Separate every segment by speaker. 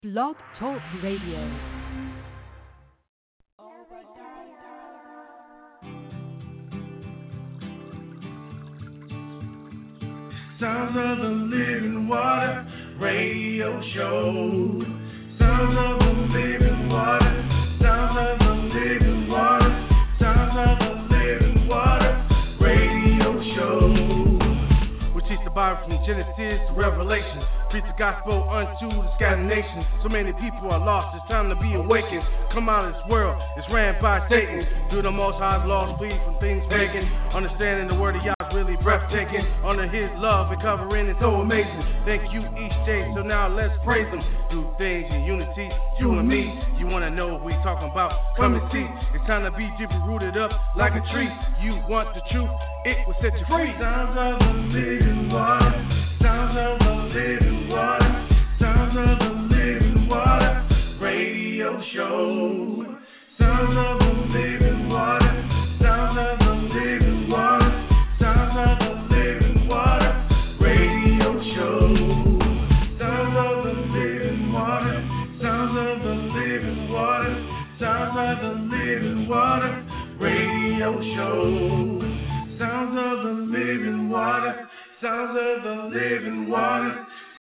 Speaker 1: Blog Talk Radio.
Speaker 2: Sounds of the Living Water radio show. Sounds of the Living Water. Sounds of the Living Water. Sounds of the Living Water radio show. We teach the Bible from Genesis to Revelation. Preach the gospel unto the scattered nations. So many people are lost, it's time to be awakened. Come out of this world, it's ran by Satan. Do the most high's laws, flee from things pagan. Understanding the word of Yah is really breathtaking. Under his love and covering is so amazing. Thank you each day, so now let's praise him. Do things in unity, you and me. You wanna know what we talking about? Come and see. It's time to be deeply rooted up like a tree. You want the truth, it will set you free. Sounds of the living water. Sounds of the living water. Sounds of the living water radio show. Sounds of the living water. Sounds of the living water. Sounds of the living water radio show. Sounds of the living water. Sounds of the living water. Sounds of the living water radio show. Sounds of the living water. Sounds of the living water.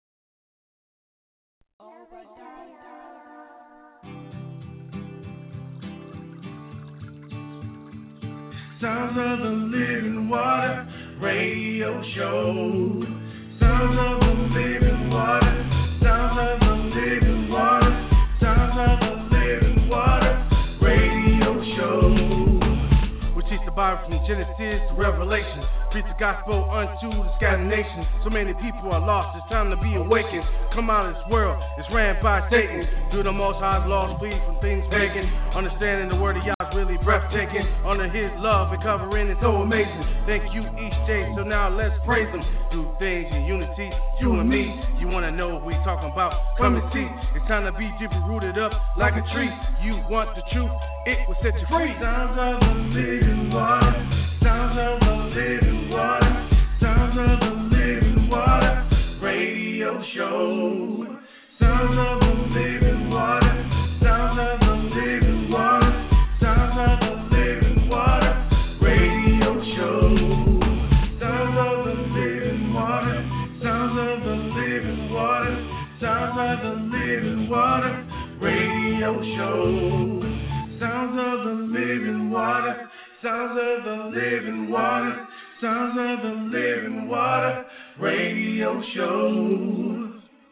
Speaker 2: Sounds of the living water radio show. Sounds of the living water. Sounds of the living water. Sounds of the living water radio show. We teach the Bible from Genesis to Revelation. Preach the gospel unto the scattered nations. So many people are lost, it's time to be awakened. Come out of this world, it's ran by Satan. Do the most high's laws, flee from things pagan. Understanding the word of Yah is really breathtaking. Under his love and covering is so amazing. Thank you each day, so now let's praise him. Do things in unity, you and me. You wanna know what we talking about? Come and see. It's time to be deeply rooted up like a tree. You want the truth, it will set you free. Sounds of the living water. Sounds of the living water. Sounds of the living water radio show. Sounds of the living water. Sounds of the living water. Sounds of the living water radio show. Sounds of the living water. Sounds of the living water. Sounds of the living water radio show. Sounds of the living water. Sounds of the living water. Sounds of the living water radio show.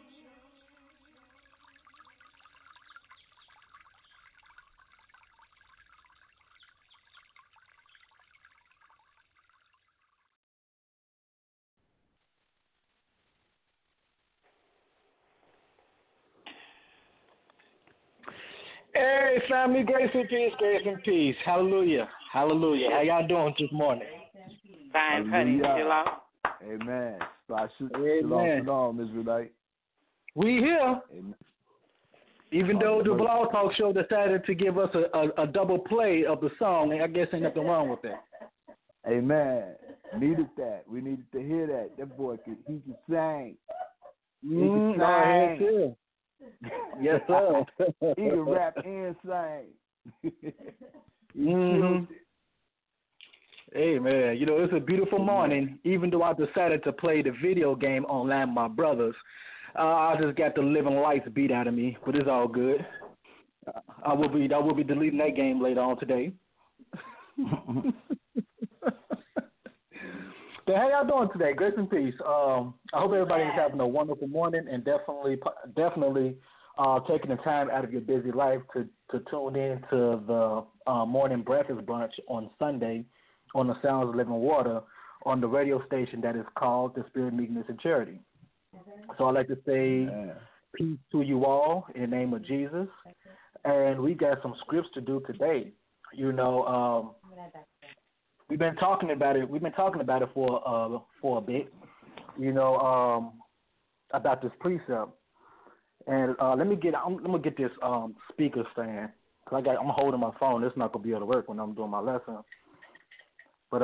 Speaker 3: Hey, family, grace and peace, grace and peace. Hallelujah. Hallelujah. How y'all doing this morning?
Speaker 4: Fine, honey. Shalom.
Speaker 5: Amen. Shalom,
Speaker 3: Amen.
Speaker 5: shalom, Israelite.
Speaker 3: We here.
Speaker 5: Amen.
Speaker 3: Even though the Blog Talk Show decided to give us a double play of the song, I guess ain't nothing wrong with that.
Speaker 5: Amen. Needed that. We needed to hear that. That boy he can sing. He can
Speaker 3: No,
Speaker 5: sing.
Speaker 3: Yes, sir.
Speaker 5: He can rap and sing.
Speaker 3: Hey, man, you know, it's a beautiful morning. Even though I decided to play the video game online with my brothers, I just got the living lights beat out of me, but it's all good. I will be deleting that game later on today. But how y'all doing today? Grace and peace. I hope everybody's having a wonderful morning and definitely taking the time out of your busy life to tune in to the morning breakfast brunch on Sunday on the Sounds of Living Water on the radio station that is called The Spirit, Meekness, and Charity. So I'd like to say peace to you all in the name of Jesus. And we got some scripts to do today. You know, we've been talking about it. We've been talking about it for a bit. You know, about this precept. And I'm gonna get this speaker stand because I'm holding my phone. It's not gonna be able to work when I'm doing my lesson. But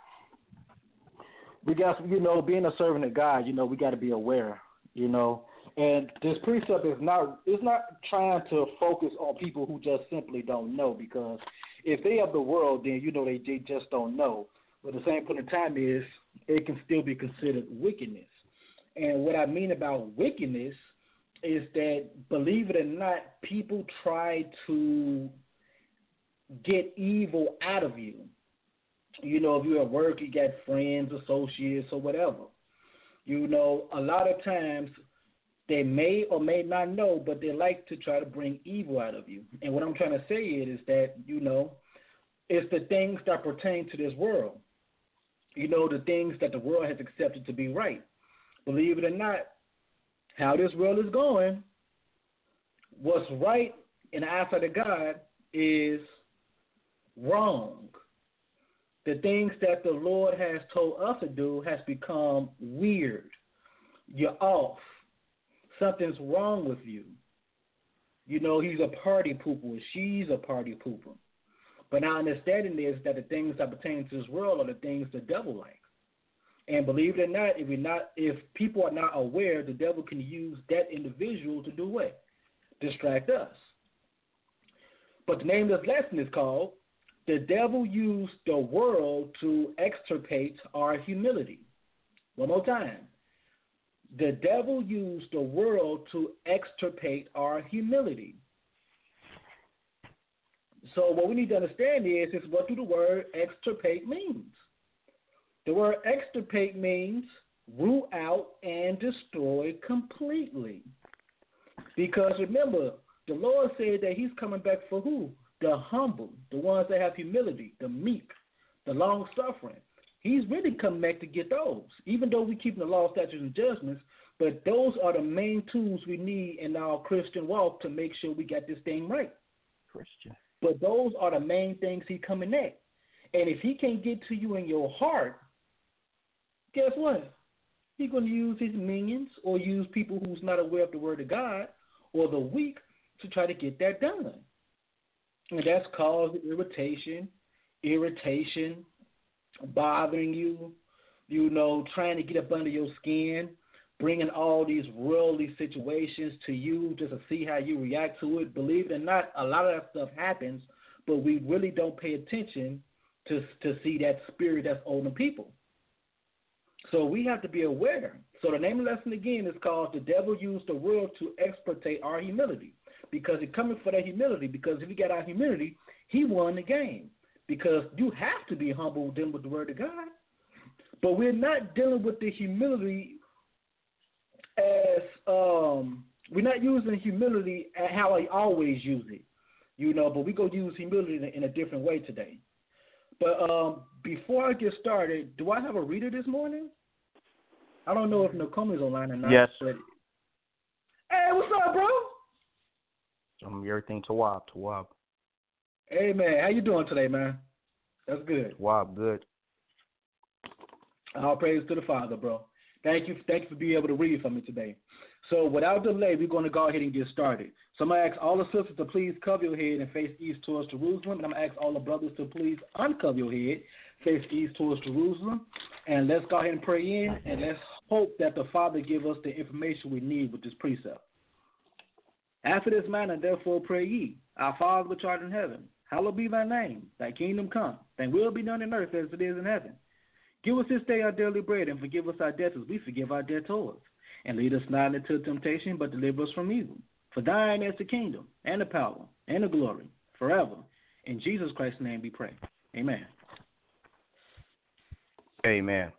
Speaker 3: we got, you know, being a servant of God, you know, we got to be aware, you know, And this precept is not trying to focus on people who just simply don't know, because if they of the world, then they just don't know. But the same point in time is it can still be considered wickedness. And what I mean about wickedness is that, believe it or not, people try to get evil out of you. If you're at work, you got friends, associates, or whatever. A lot of times they may or may not know, but they like to try to bring evil out of you. And what I'm trying to say is that, it's the things that pertain to this world. The things that the world has accepted to be right. Believe it or not, how this world is going, what's right in the eyesight of God is wrong. The things that the Lord has told us to do has become weird. You're off. Something's wrong with you. He's a party pooper. She's a party pooper. But our understanding is that the things that pertain to this world are the things the devil likes. And believe it or not, if people are not aware, the devil can use that individual to do what? Distract us. But the name of this lesson is called "The Devil Used the World to Extirpate Our Humility." One more time. The devil used the world to extirpate our humility. So what we need to understand is what do the word extirpate means. The word extirpate means root out and destroy completely. Because remember, the Lord said that he's coming back for who? The humble, the ones that have humility, the meek, the long-suffering. He's really coming back to get those, even though we keep the law, statutes, and judgments. But those are the main tools we need in our Christian walk to make sure we got this thing right.
Speaker 6: Christian.
Speaker 3: But those are the main things he's coming at. And if he can't get to you in your heart, guess what? He's going to use his minions or use people who's not aware of the word of God or the weak to try to get that done. And that's caused irritation, bothering you, trying to get up under your skin, bringing all these worldly situations to you just to see how you react to it. Believe it or not, a lot of that stuff happens, but we really don't pay attention to see that spirit that's on the people. So we have to be aware. So the name of the lesson again is called "The Devil Used the World to Extirpate Our Humility," because he's coming for that humility. Because if we got our humility, he won the game. Because you have to be humble dealing with the word of God. But we're not dealing with the humility as we're not using humility as how I always use it, but we're going to use humility in a different way today. But before I get started, do I have a reader this morning? I don't know if Nakomi's online or not.
Speaker 6: Yes.
Speaker 3: But... Hey, what's up, bro?
Speaker 6: Everything Tawab.
Speaker 3: Hey, man, how you doing today, man? That's good.
Speaker 6: Tawab, good.
Speaker 3: All praise to the Father, bro. Thank you for being able to read for me today. So without delay, we're going to go ahead and get started. So I'm going to ask all the sisters to please cover your head and face east towards Jerusalem. And I'm going to ask all the brothers to please uncover your head, face east towards Jerusalem. And let's go ahead and pray in, and let's hope that the Father give us the information we need with this precept. After this manner, therefore, pray ye, Our Father which art in heaven, hallowed be thy name. Thy kingdom come. Thy will be done in earth as it is in heaven. Give us this day our daily bread, and forgive us our debts as we forgive our debtors. And lead us not into temptation, but deliver us from evil. For thine is the kingdom, and the power, and the glory, forever. In Jesus Christ's name we pray. Amen.
Speaker 6: Amen.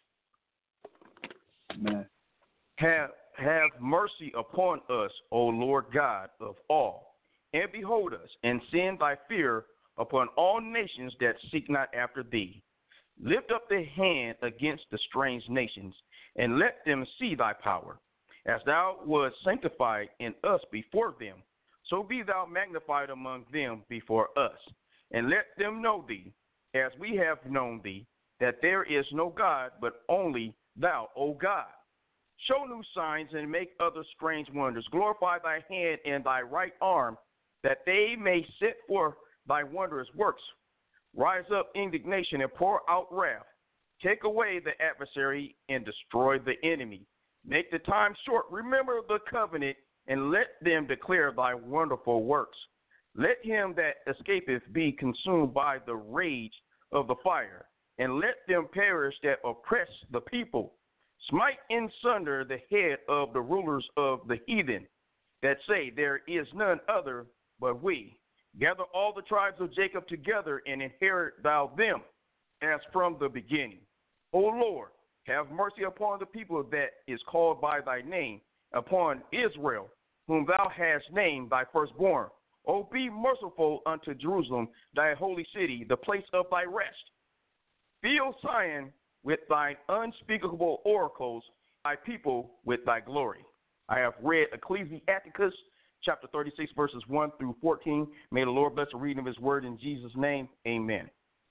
Speaker 5: Amen.
Speaker 6: Have mercy upon us, O Lord God of all, and behold us, and send thy fear upon all nations that seek not after thee. Lift up the hand against the strange nations, and let them see thy power. As thou wast sanctified in us before them, so be thou magnified among them before us. And let them know thee, as we have known thee, that there is no God but only thou, O God. Show new signs and make other strange wonders. Glorify thy hand and thy right arm, that they may set forth thy wondrous works. Rise up indignation and pour out wrath. Take away the adversary and destroy the enemy. Make the time short. Remember the covenant, and let them declare thy wonderful works. Let him that escapeth be consumed by the rage of the fire, and let them perish that oppress the people. Smite in sunder the head of the rulers of the heathen, that say, there is none other but we. Gather all the tribes of Jacob together, and inherit thou them, as from the beginning. O Lord, have mercy upon the people that is called by thy name, upon Israel, whom thou hast named thy firstborn. O be merciful unto Jerusalem, thy holy city, the place of thy rest. Fill Zion with thine unspeakable oracles, thy people with thy glory. I have read Ecclesiasticus chapter 36, verses 1 through 14. May the Lord bless the reading of his word in Jesus' name. Amen.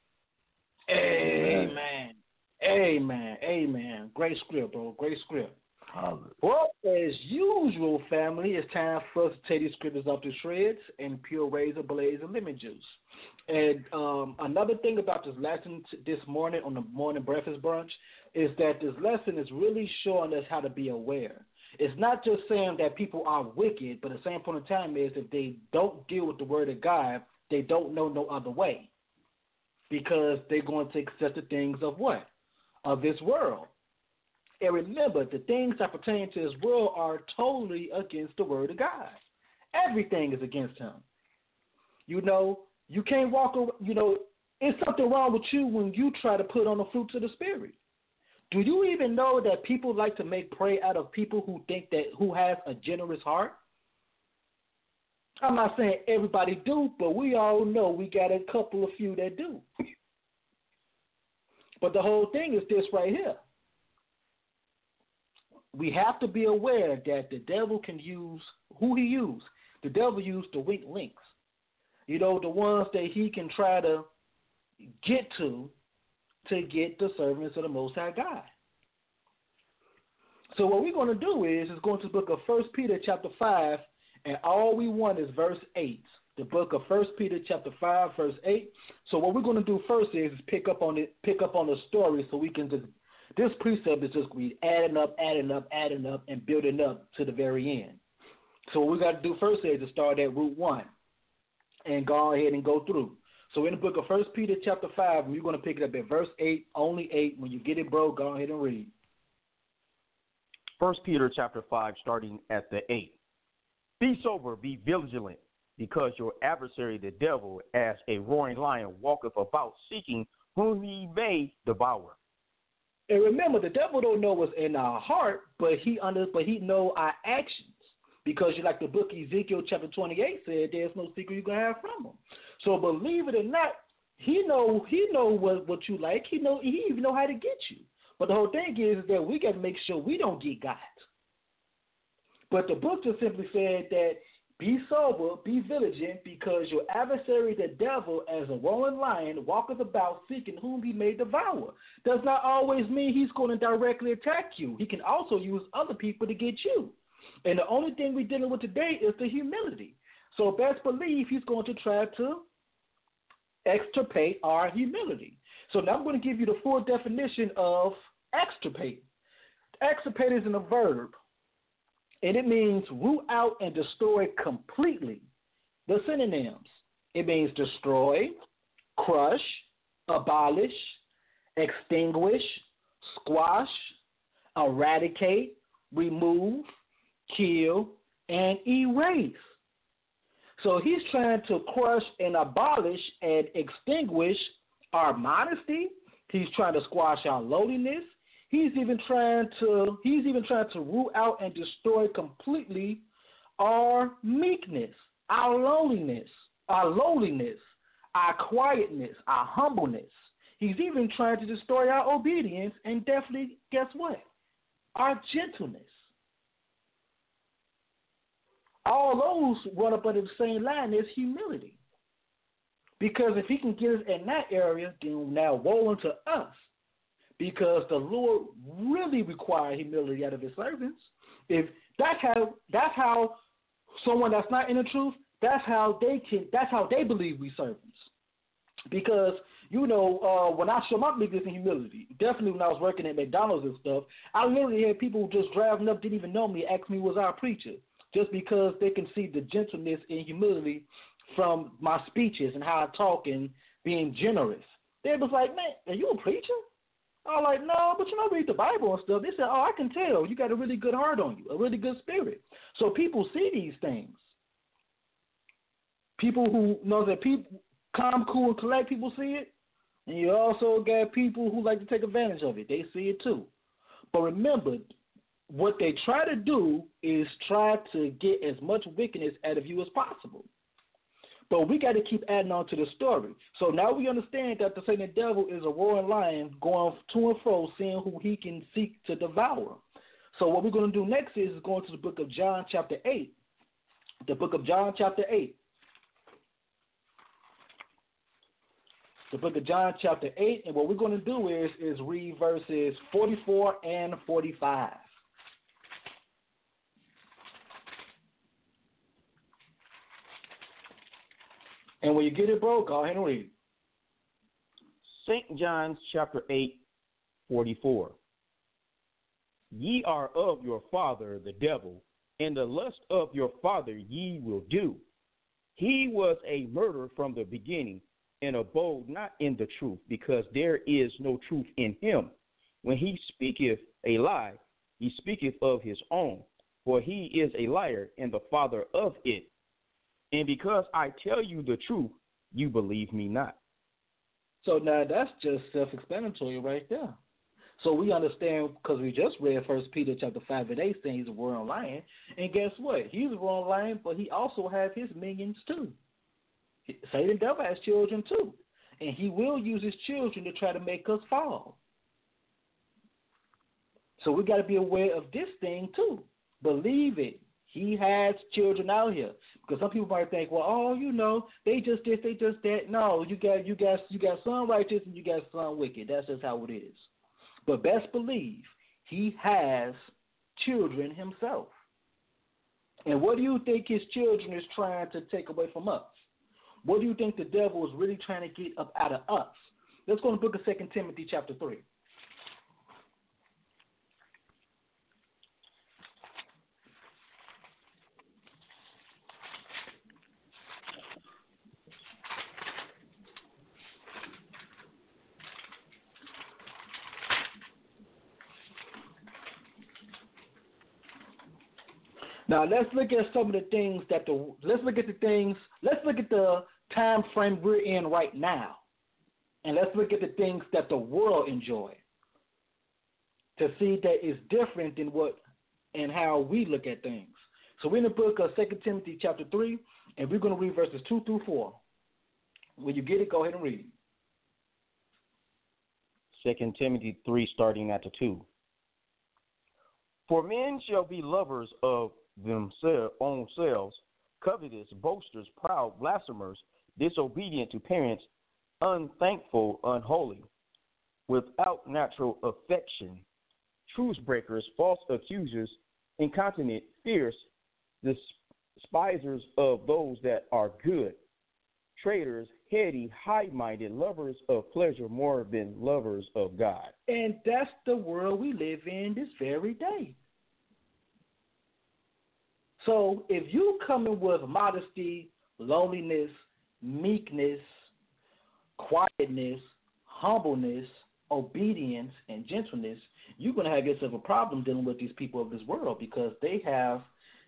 Speaker 7: Amen. Amen. Amen. Great script, bro. Great script. Well, as usual, family, it's time for us to take these scriptures off the shreds and pure razor blades and lemon juice. And another thing about this lesson this morning on the morning breakfast brunch is that this lesson is really showing us how to be aware. It's not just saying that people are wicked, but at the same point in time is if they don't deal with the word of God, they don't know no other way because they're going to accept the things of what? Of this world. And remember, the things that pertain to this world are totally against the word of God. Everything is against him. You know, you can't walk around, you know, it's something wrong with you when you try to put on the fruits of the Spirit. Do you even know that people like to make prey out of people who has a generous heart? I'm not saying everybody do, but we all know we got a couple of few that do. But the whole thing is this right here. We have to be aware that the devil can use who he used. The devil used the weak links. You know, the ones that he can try to get to get the servants of the Most High God. So what we're going to do is go into the book of 1 Peter chapter 5, and all we want is verse 8. The book of 1 Peter chapter 5, verse 8. So what we're going to do first is pick up on the story so we can just, this precept is just be adding up, and building up to the very end. So what we got to do first is to start at root 1 and go ahead and go through. So in the book of 1 Peter chapter 5, we're going to pick it up at verse 8, only 8. When you get it, bro, go ahead and read.
Speaker 6: 1 Peter chapter 5, starting at the 8. Be sober, be vigilant, because your adversary, the devil, as a roaring lion, walketh about, seeking whom he may devour.
Speaker 7: And remember, the devil don't know what's in our heart, but he know our actions. Because like the book Ezekiel chapter 28 said, there's no secret you can have from him. So believe it or not, he know what you like. He even know how to get you. But the whole thing is that we got to make sure we don't get got. But the book just simply said that be sober, be vigilant, because your adversary, the devil, as a roaring lion, walketh about seeking whom he may devour. Does not always mean he's going to directly attack you. He can also use other people to get you. And the only thing we're dealing with today is the humility. So best believe he's going to try to extirpate our humility. So now I'm going to give you the full definition of extirpate. Extirpate is in a verb, and it means root out and destroy completely. The synonyms, it means destroy, crush, abolish, extinguish, squash, eradicate, remove, kill, and erase. So he's trying to crush and abolish and extinguish our modesty. He's trying to squash our lowliness. He's even trying to root out and destroy completely our meekness, our lowliness, our quietness, our humbleness. He's even trying to destroy our obedience, and definitely, guess what? Our gentleness. All those run up under the same line as humility. Because if he can get us in that area, then now woe unto us. Because the Lord really requires humility out of his servants. If that's how someone that's not in the truth, that's how they believe we servants. Because When I show my biggest in humility, definitely when I was working at McDonald's and stuff, I literally had people just driving up, didn't even know me, ask me was I a preacher, just because they can see the gentleness and humility from my speeches and how I talk and being generous. They was like, man, are you a preacher? I was like, no, but read the Bible and stuff. They said, oh, I can tell. You got a really good heart on you, a really good spirit. So people see these things. People who know that people, calm, cool, and collect, people see it. And you also got people who like to take advantage of it. They see it too. But remember, what they try to do is try to get as much wickedness out of you as possible. But we got to keep adding on to the story. So now we understand that the Satan devil is a roaring lion going to and fro, seeing who he can seek to devour. So what we're going to do next is going to the book of John chapter 8. The book of John chapter 8. The book of John chapter 8. And what we're going to do is read verses 44 and 45. And when you get it, bro, go ahead and read.
Speaker 6: St. John chapter 8, 44. Ye are of your father the devil, and the lust of your father ye will do. He was a murderer from the beginning, and abode not in the truth, because there is no truth in him. When he speaketh a lie, he speaketh of his own, for he is a liar and the father of it. And because I tell you the truth, you believe me not.
Speaker 7: So now that's just self-explanatory right there. So we understand, because we just read 1 Peter chapter 5 and 8 saying he's a roaring lion. And guess what? He's a roaring lion, but he also has his minions too. Satan devil has children too. And he will use his children to try to make us fall. So we got to be aware of this thing too. Believe it. He has children out here. Because some people might think, well, they just this, they just that. No, you got some righteous and you got some wicked. That's just how it is. But best believe he has children himself. And what do you think his children is trying to take away from us? What do you think the devil is really trying to get up out of us? Let's go to the book of 2 Timothy chapter 3. Now let's look at some of the things let's look at the time frame we're in right now. And let's look at the things that the world enjoy to see that it's different than what and how we look at things. So we're in the book of 2 Timothy chapter 3, and we're going to read verses 2 through 4. When you get it, go ahead and read.
Speaker 6: 2 Timothy 3, starting at the 2. For men shall be lovers of themselves own selves, covetous, boasters, proud, blasphemers, disobedient to parents, unthankful, unholy, without natural affection, truce breakers, false accusers, incontinent, fierce, despisers of those that are good, traitors, heady, high-minded, lovers of pleasure more than lovers of God.
Speaker 7: And that's the world we live in this very day. So if you come in with modesty, lowliness, meekness, quietness, humbleness, obedience, and gentleness, you're going to have yourself a problem dealing with these people of this world, because they have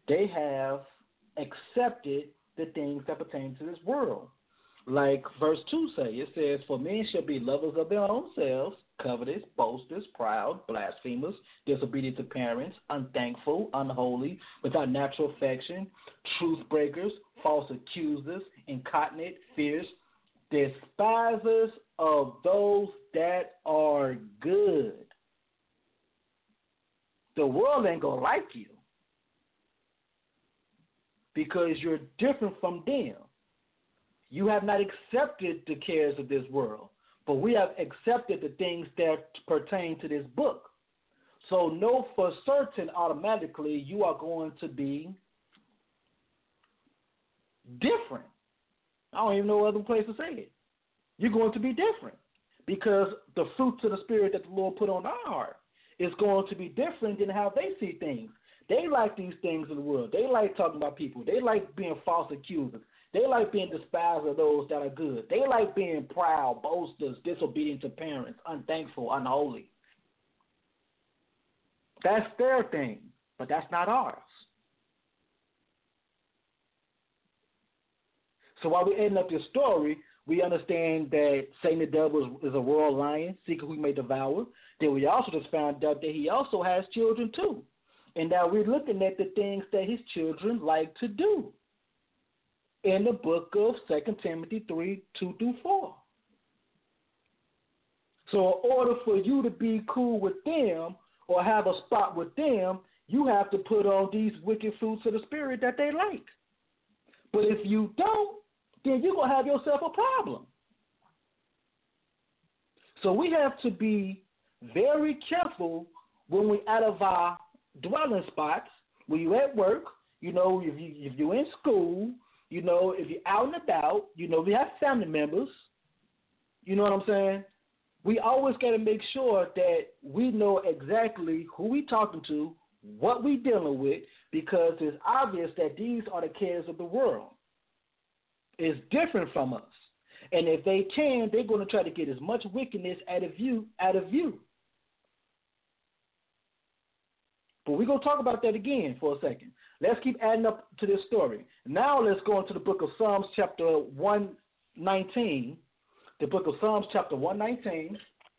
Speaker 7: accepted the things that pertain to this world. Like verse 2 it says, for men shall be lovers of their own selves, covetous, boasters, proud, blasphemers, disobedient to parents, unthankful, unholy, without natural affection, truce breakers, false accusers, incontinent, fierce, despisers of those that are good. The world ain't going to like you because you're different from them. You have not accepted the cares of this world, but we have accepted the things that pertain to this book. So know for certain automatically you are going to be different. I don't even know other place to say it. you're going to be different because the fruits of the Spirit that the Lord put on our heart is going to be different than how they see things. They like these things in the world. They like talking about people. They like being false accusers. They like being despised of those that are good. They like being proud, boasters, disobedient to parents, unthankful, unholy. That's their thing, but that's not ours. So while we're ending up this story, we understand that Satan the devil is a royal lion, seeking who he may devour. Then we also just found out that he also has children too. And now we're looking at the things that his children like to do in the book of 2 Timothy 3:2-4. So in order for you to be cool with them or have a spot with them, you have to put on these wicked fruits of the Spirit that they like. But if you don't, then you're going to have yourself a problem. So we have to be very careful when we're out of our dwelling spots, when you're at work, if you're in school, if you're out and about, if you have family members, you know what I'm saying? We always got to make sure that we know exactly who we're talking to, what we're dealing with, because it's obvious that these are the cares of the world. It's different from us. And if they can, they're going to try to get as much wickedness out of you. But we're going to talk about that again for a second. Let's keep adding up to this story. Now let's go into the book of Psalms chapter 119. The book of Psalms chapter 119.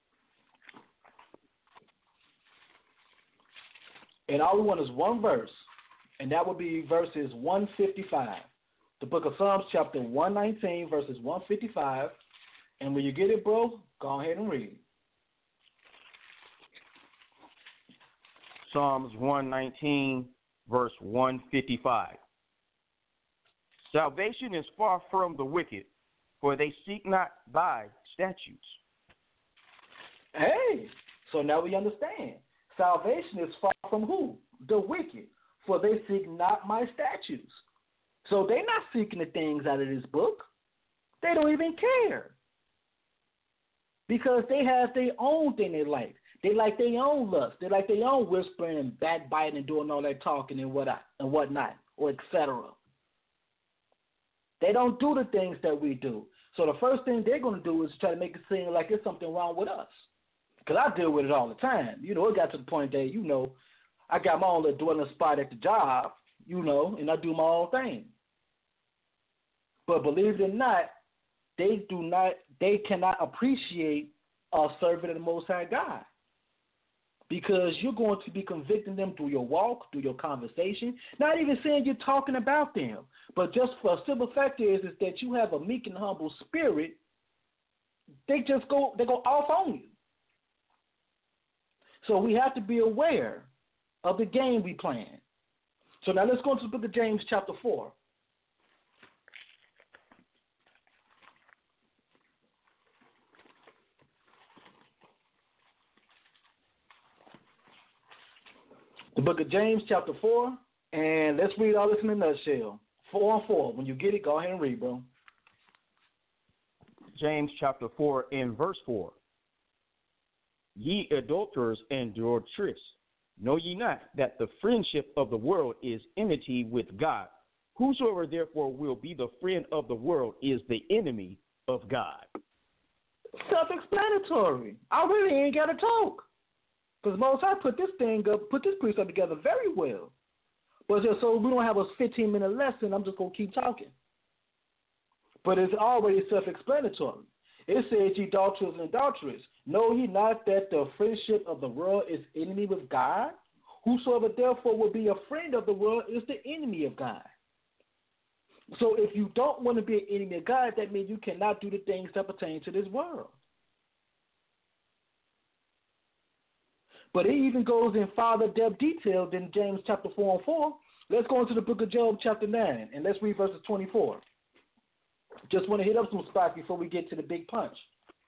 Speaker 7: And all we want is one verse, and that would be verses 155. The book of Psalms chapter 119, verses 155. And when you get it, bro, go ahead and read.
Speaker 6: Psalms 119, verse 155. Salvation is far from the wicked, for they seek not thy statutes.
Speaker 7: Hey, so now we understand. Salvation is far from who? The wicked, for they seek not my statutes. So they're not seeking the things out of this book. They don't even care. Because they have their own thing they like. They like their own lust. They like their own whispering and backbiting and doing all that talking and whatnot, or etc. They don't do the things that we do. So the first thing they're going to do is try to make it seem like there's something wrong with us. Because I deal with it all the time. It got to the point that, I got my own little dwelling spot at the job, and I do my own thing. But believe it or not, they cannot appreciate a servant of the Most High God. Because you're going to be convicting them through your walk, through your conversation, not even saying you're talking about them, but just for a simple fact is that you have a meek and humble spirit. They go off on you. So we have to be aware of the game we playing. So now let's go into the book of James chapter 4. The book of James chapter 4, and let's read all this in a nutshell. 4-4. When you get it, go ahead and read, bro.
Speaker 6: James chapter 4 and verse 4. Ye adulterers and adulteresses, know ye not that the friendship of the world is enmity with God? Whosoever therefore will be the friend of the world is the enemy of God.
Speaker 7: Self-explanatory. I really ain't got to talk. Because Most High put this precept together very well. But so we don't have a 15-minute lesson, I'm just going to keep talking. But it's already self-explanatory. It says, ye adulterers and adulteresses, know ye not that the friendship of the world is enemy with God? Whosoever therefore will be a friend of the world is the enemy of God. So if you don't want to be an enemy of God, that means you cannot do the things that pertain to this world. But it even goes in farther depth detail than James chapter 4:4. Let's go into the book of Job chapter 9, and let's read verses 24. Just want to hit up some spots before we get to the big punch.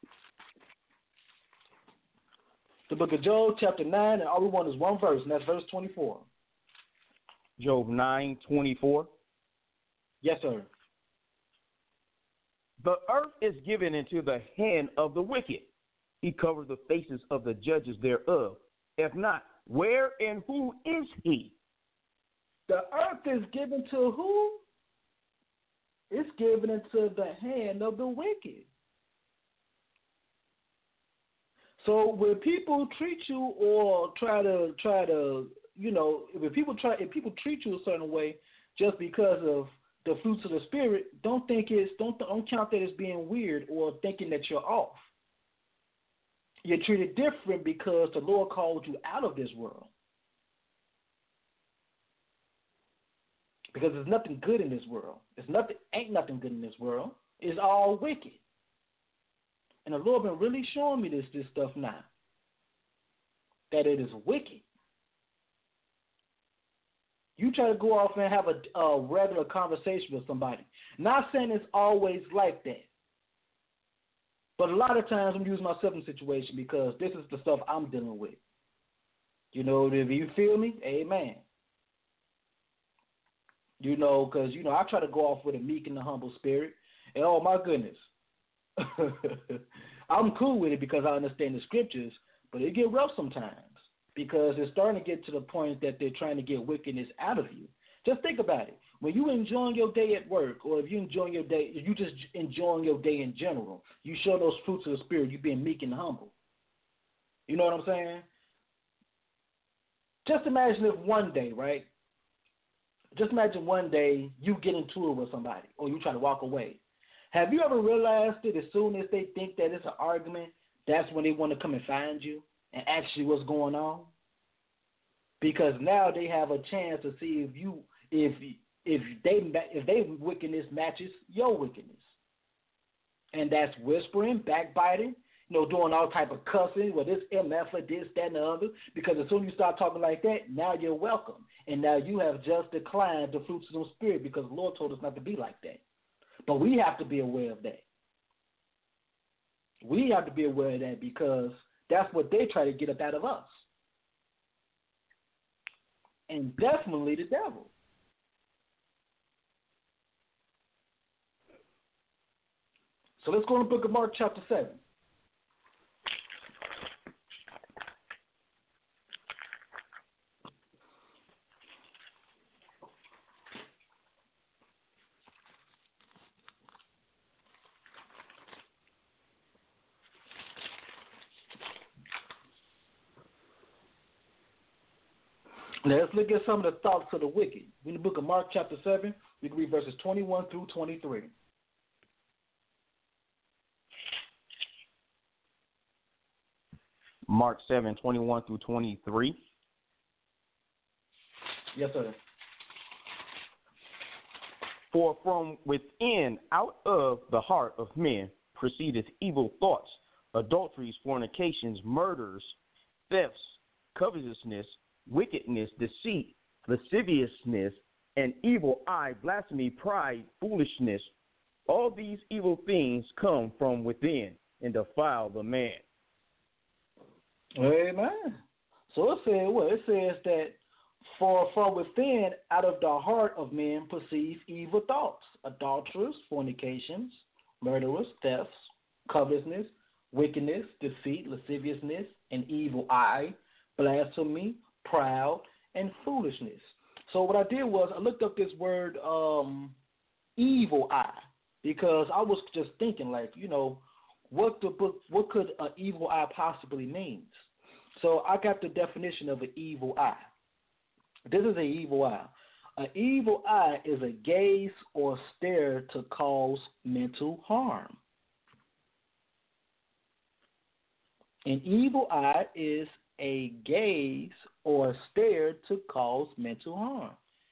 Speaker 7: The book of Job chapter 9, and all we want is one verse, and that's verse 24.
Speaker 6: Job 9:24.
Speaker 7: Yes, sir.
Speaker 6: The earth is given into the hand of the wicked. He covers the faces of the judges thereof. If not, where and who is he?
Speaker 7: The earth is given to who? It's given into the hand of the wicked. So when people treat you or try to, if people treat you a certain way just because of the fruits of the spirit, don't count that as being weird or thinking that you're off. You're treated different because the Lord called you out of this world. Because there's nothing good in this world. Ain't nothing good in this world. It's all wicked. And the Lord been really showing me this stuff now. That it is wicked. You try to go off and have a regular conversation with somebody. Not saying it's always like that. But a lot of times I'm using myself in situation because this is the stuff I'm dealing with. You know, if you feel me, amen. You know, because, I try to go off with a meek and a humble spirit. And, oh, my goodness. I'm cool with it because I understand the scriptures, but it get rough sometimes because it's starting to get to the point that they're trying to get wickedness out of you. Just think about it. When you enjoying your day at work, or if you enjoying your day, if you just enjoying your day in general, you show those fruits of the spirit, you being meek and humble. You know what I'm saying? Just imagine if one day, right? Just imagine one day you get into it with somebody, or you try to walk away. Have you ever realized that as soon as they think that it's an argument, that's when they want to come and find you and ask you what's going on? Because now they have a chance to see if they wickedness matches your wickedness. And that's whispering, backbiting, doing all type of cussing, well, this MF or this, that, and the other. Because as soon as you start talking like that, now you're welcome. And now you have just declined the fruits of the spirit because the Lord told us not to be like that. But we have to be aware of that. We have to be aware of that because that's what they try to get up out of us. And definitely the devil. So let's go to the book of Mark chapter 7. Now let's look at some of the thoughts of the wicked. In the book of Mark chapter 7, we can read verses 21 through 23.
Speaker 6: Mark 7, 21 through 23.
Speaker 7: Yes, sir.
Speaker 6: For from within, out of the heart of men, proceedeth evil thoughts, adulteries, fornications, murders, thefts, covetousness, wickedness, deceit, lasciviousness, an evil eye, blasphemy, pride, foolishness. All these evil things come from within and defile the man.
Speaker 7: Amen. So it says what? It says that for from within, out of the heart of men, proceeds evil thoughts, adulterers, fornications, murderers, thefts, covetousness, wickedness, deceit, lasciviousness, an evil eye, blasphemy, proud, and foolishness. So what I did was I looked up this word evil eye because I was just thinking what could an evil eye possibly mean? So I got the definition of an evil eye. This is an evil eye. An evil eye is a gaze or stare to cause mental harm. An evil eye is a gaze or stare to cause mental harm.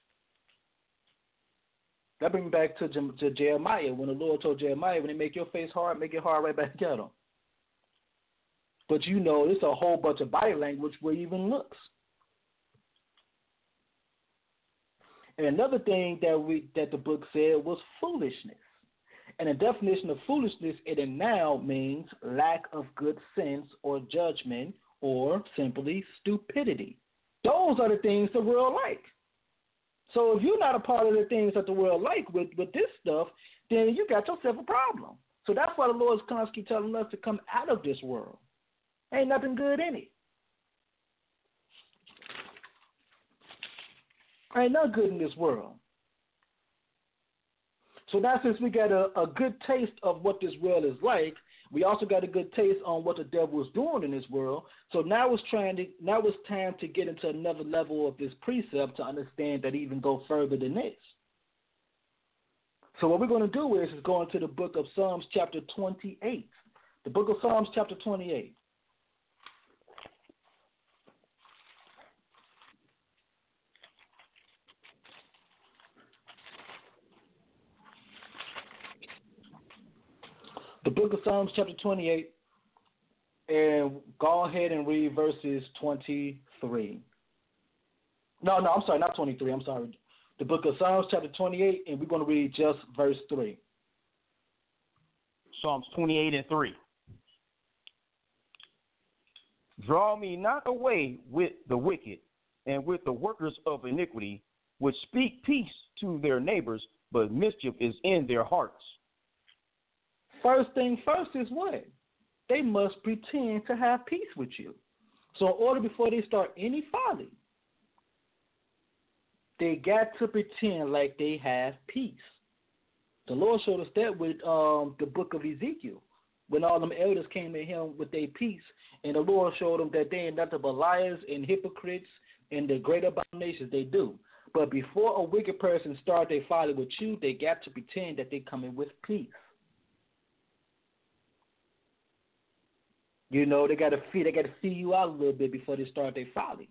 Speaker 7: That brings me back to Jeremiah when the Lord told Jeremiah, when they make your face hard, make it hard right back at them. But it's a whole bunch of body language where it even looks. And another thing that the book said was foolishness. And the definition of foolishness, it now means lack of good sense or judgment or simply stupidity. Those are the things the world like. So if you're not a part of the things that the world like with this stuff, then you got yourself a problem. So that's why the Lord is constantly telling us to come out of this world. Ain't nothing good in it. Ain't nothing good in this world. So now since we got a good taste of what this world is like, we also got a good taste on what the devil is doing in this world. So now it's time to get into another level of this precept to understand that even go further than this. So what we're going to do is go into the book of Psalms chapter 28. The book of Psalms chapter 28. The book of Psalms chapter 28, and go ahead and read verses 23. No, I'm sorry, not 23. I'm sorry. The book of Psalms chapter 28, and we're going to read just verse 3.
Speaker 6: Psalms 28:3. Draw me not away with the wicked and with the workers of iniquity, which speak peace to their neighbors, but mischief is in their hearts.
Speaker 7: First thing first is what? They must pretend to have peace with you. So in order before they start any folly, they got to pretend like they have peace. The Lord showed us that with the book of Ezekiel, when all them elders came to him with their peace, and the Lord showed them that they ain't nothing but liars and hypocrites and the great abominations they do. But before a wicked person start their folly with you, they got to pretend that they coming with peace. You know, they got to feel you out a little bit before they start their folly.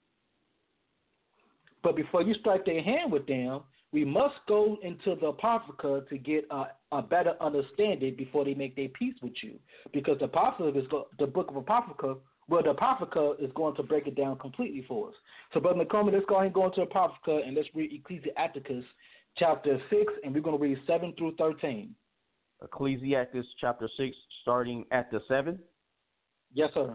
Speaker 7: But before you strike their hand with them, we must go into the Apocrypha to get a better understanding before they make their peace with you. Because the book of Apocrypha, the Apocrypha is going to break it down completely for us. So, Brother McCormick, let's go ahead and go into Apocrypha and let's read Ecclesiasticus chapter 6, and we're going to read 7 through 13.
Speaker 6: Ecclesiastes chapter 6, starting at the 7.
Speaker 7: Yes, sir.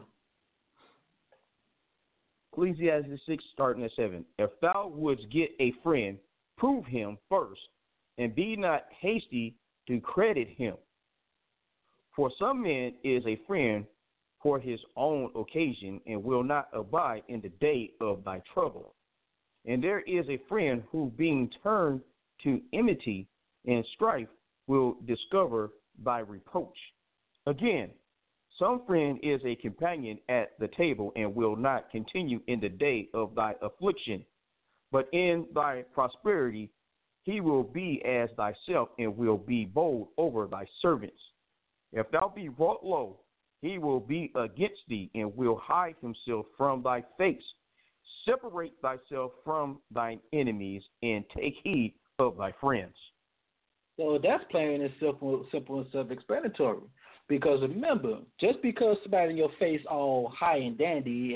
Speaker 6: Ecclesiastes 6, starting at 7. If thou wouldst get a friend, prove him first, and be not hasty to credit him. For some man is a friend for his own occasion, and will not abide in the day of thy trouble. And there is a friend who, being turned to enmity and strife, will discover thy reproach. Again, some friend is a companion at the table, and will not continue in the day of thy affliction. But in thy prosperity he will be as thyself, and will be bold over thy servants. If thou be brought low, he will be against thee, and will hide himself from thy face. Separate thyself from thine enemies, and take heed of thy friends.
Speaker 7: So that's plain and simple and self-explanatory. Because remember, just because somebody in your face all high and dandy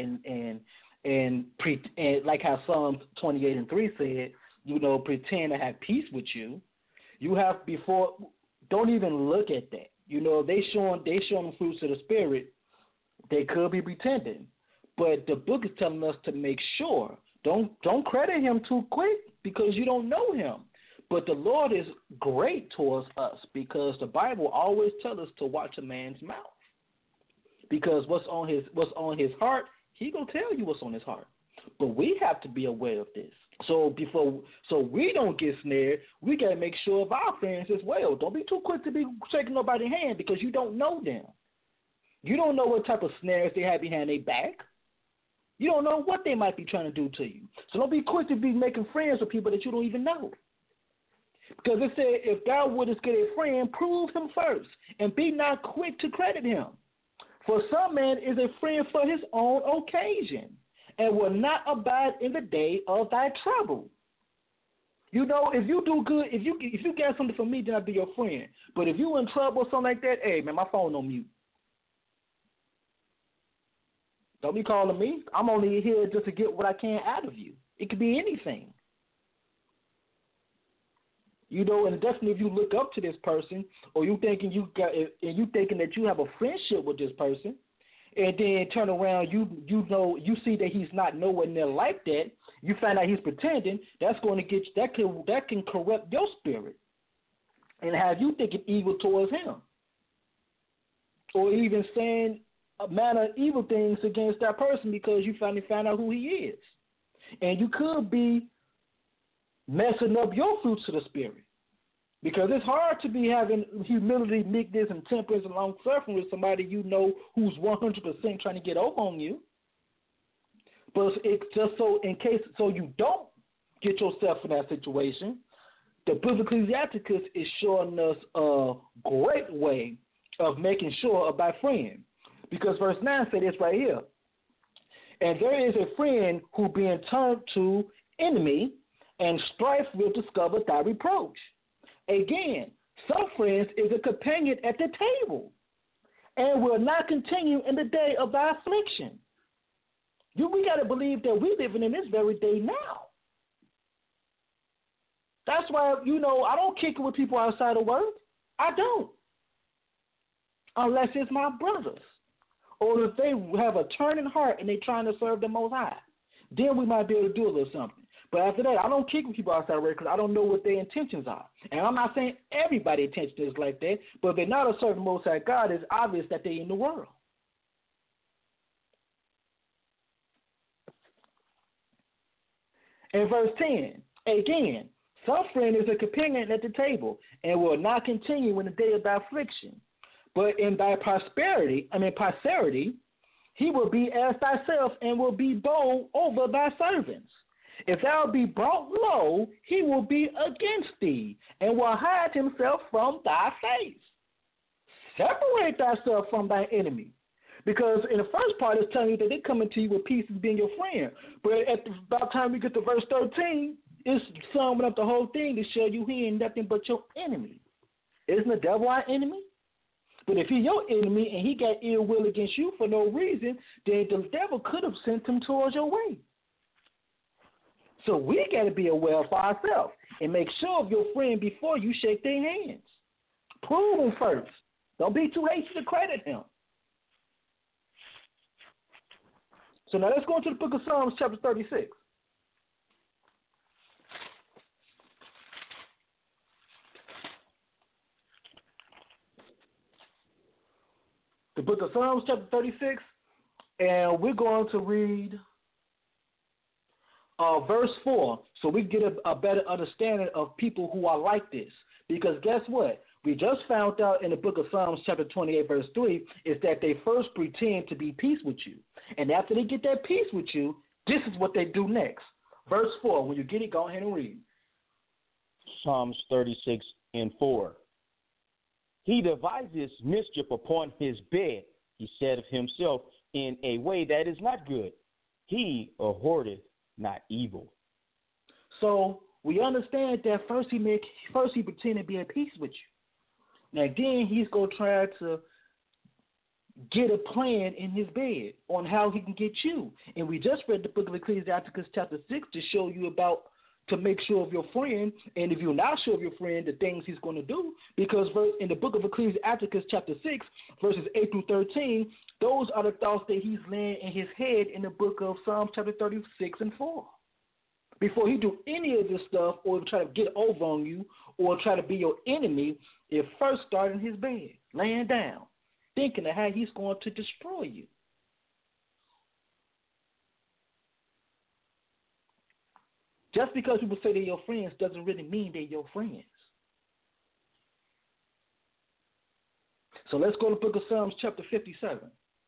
Speaker 7: and like how Psalms 28:3 said, pretend to have peace with you, you have before. Don't even look at that. They showing the fruits of the spirit. They could be pretending, but the book is telling us to make sure. Don't credit him too quick because you don't know him. But the Lord is great towards us because the Bible always tells us to watch a man's mouth. Because what's on his heart, he gonna tell you what's on his heart. But we have to be aware of this. So we don't get snared, we gotta make sure of our friends as well. Don't be too quick to be shaking nobody's hand because you don't know them. You don't know what type of snares they have behind their back. You don't know what they might be trying to do to you. So don't be quick to be making friends with people that you don't even know. Because it said, if thou wouldest get a friend, prove him first, and be not quick to credit him. For some man is a friend for his own occasion, and will not abide in the day of thy trouble. If you do good, if you get something from me, then I'll be your friend. But if you in trouble or something like that, hey, man, my phone on mute. Don't be calling me. I'm only here just to get what I can out of you. It could be anything. And definitely if you look up to this person, or you thinking that you have a friendship with this person, and then turn around, you see that he's not nowhere near like that. You find out he's pretending. That's going to get that can corrupt your spirit and have you thinking evil towards him, or even saying a manner of evil things against that person because you finally found out who he is, and you could be messing up your fruits of the spirit. Because it's hard to be having humility, meekness, and temperance and long suffering with somebody you know who's 100% trying to get over on you. But it's just so you don't get yourself in that situation, the book of Ecclesiasticus is showing us a great way of making sure of thy friend. Because verse 9 says this right here. And there is a friend who being turned to enemy, and strife will discover thy reproach. Again, some friends is a companion at the table, and will not continue in the day of thy affliction. We got to believe that we're living in this very day now. That's why, I don't kick it with people outside of work. I don't. Unless it's my brothers. Or if they have a turning heart and they're trying to serve the Most High. Then we might be able to do a little something. But after that, I don't kick with people outside of work because I don't know what their intentions are. And I'm not saying everybody's intention is like that, but if they're not a serving Most High God, it's obvious that they're in the world. In verse 10, again, some friend is a companion at the table and will not continue in the day of thy affliction. But in thy posterity, he will be as thyself and will be bold over thy servants. If thou be brought low, he will be against thee, and will hide himself from thy face. Separate thyself from thy enemy. Because in the first part, it's telling you that they're coming to you with peace and being your friend. But by the time we get to verse 13, it's summing up the whole thing to show you he ain't nothing but your enemy. Isn't the devil our enemy? But if he's your enemy and he got ill will against you for no reason, then the devil could have sent him towards your way. So we got to be aware for ourselves and make sure of your friend before you shake their hands. Prove him first. Don't be too hasty to credit him. So now let's go into the book of Psalms chapter 36. The book of Psalms chapter 36, and we're going to read verse 4, so we get a better understanding of people who are like this. Because guess what? We just found out in the book of Psalms chapter 28, verse 3, is that they first pretend to be peace with you. And after they get that peace with you, this is what they do next. Verse 4, when you get it, go ahead and read.
Speaker 6: Psalms 36 and 4. He devises mischief upon his bed, he said of himself, in a way that is not good. He abhorreth not evil.
Speaker 7: So we understand that first he pretend to be at peace with you. Now then he's gonna try to get a plan in his bed on how he can get you. And we just read the book of Ecclesiasticus chapter 6 to show you about to make sure of your friend, and if you're not sure of your friend, the things he's going to do, because in the book of Ecclesiasticus chapter 6, verses 8 through 13, those are the thoughts that he's laying in his head in the book of Psalms chapter 36 and 4. Before he do any of this stuff or try to get over on you or try to be your enemy, it first started in his bed, laying down, thinking of how he's going to destroy you. Just because people say they're your friends doesn't really mean they're your friends. So let's go to the book of Psalms chapter 57.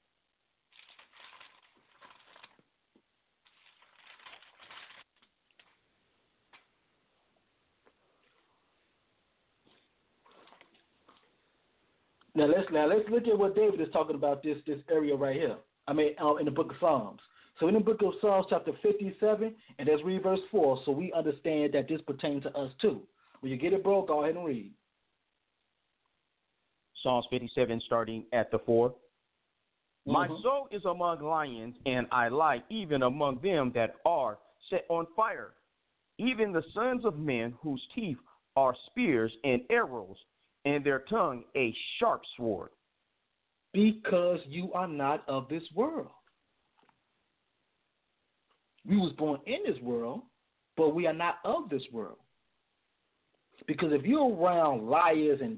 Speaker 7: Now let's look at what David is talking about this area right here. In the book of Psalms. So in the book of Psalms chapter 57, and let's read verse 4, so we understand that this pertains to us too. When you get it, bro, go ahead and read.
Speaker 6: Psalms 57, starting at the 4. Mm-hmm. My soul is among lions, and I lie even among them that are set on fire, even the sons of men whose teeth are spears and arrows, and their tongue a sharp sword.
Speaker 7: Because you are not of this world. We was born in this world, but we are not of this world. Because if you're around liars and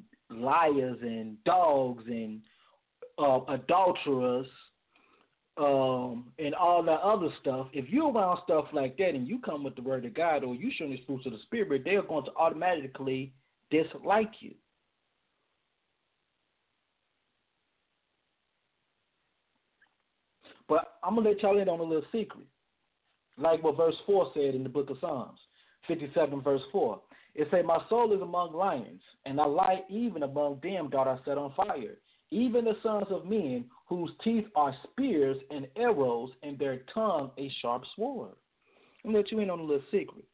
Speaker 7: dogs and adulterers and all that other stuff, if you're around stuff like that and you come with the word of God or you show these fruits of the Spirit, they're going to automatically dislike you. But I'm going to let y'all in on a little secret. Like what verse 4 said in the book of Psalms, 57 verse 4. It say, my soul is among lions, and I lie even among them that are set on fire, even the sons of men whose teeth are spears and arrows, and their tongue a sharp sword. I'm going to let you in on a little secret.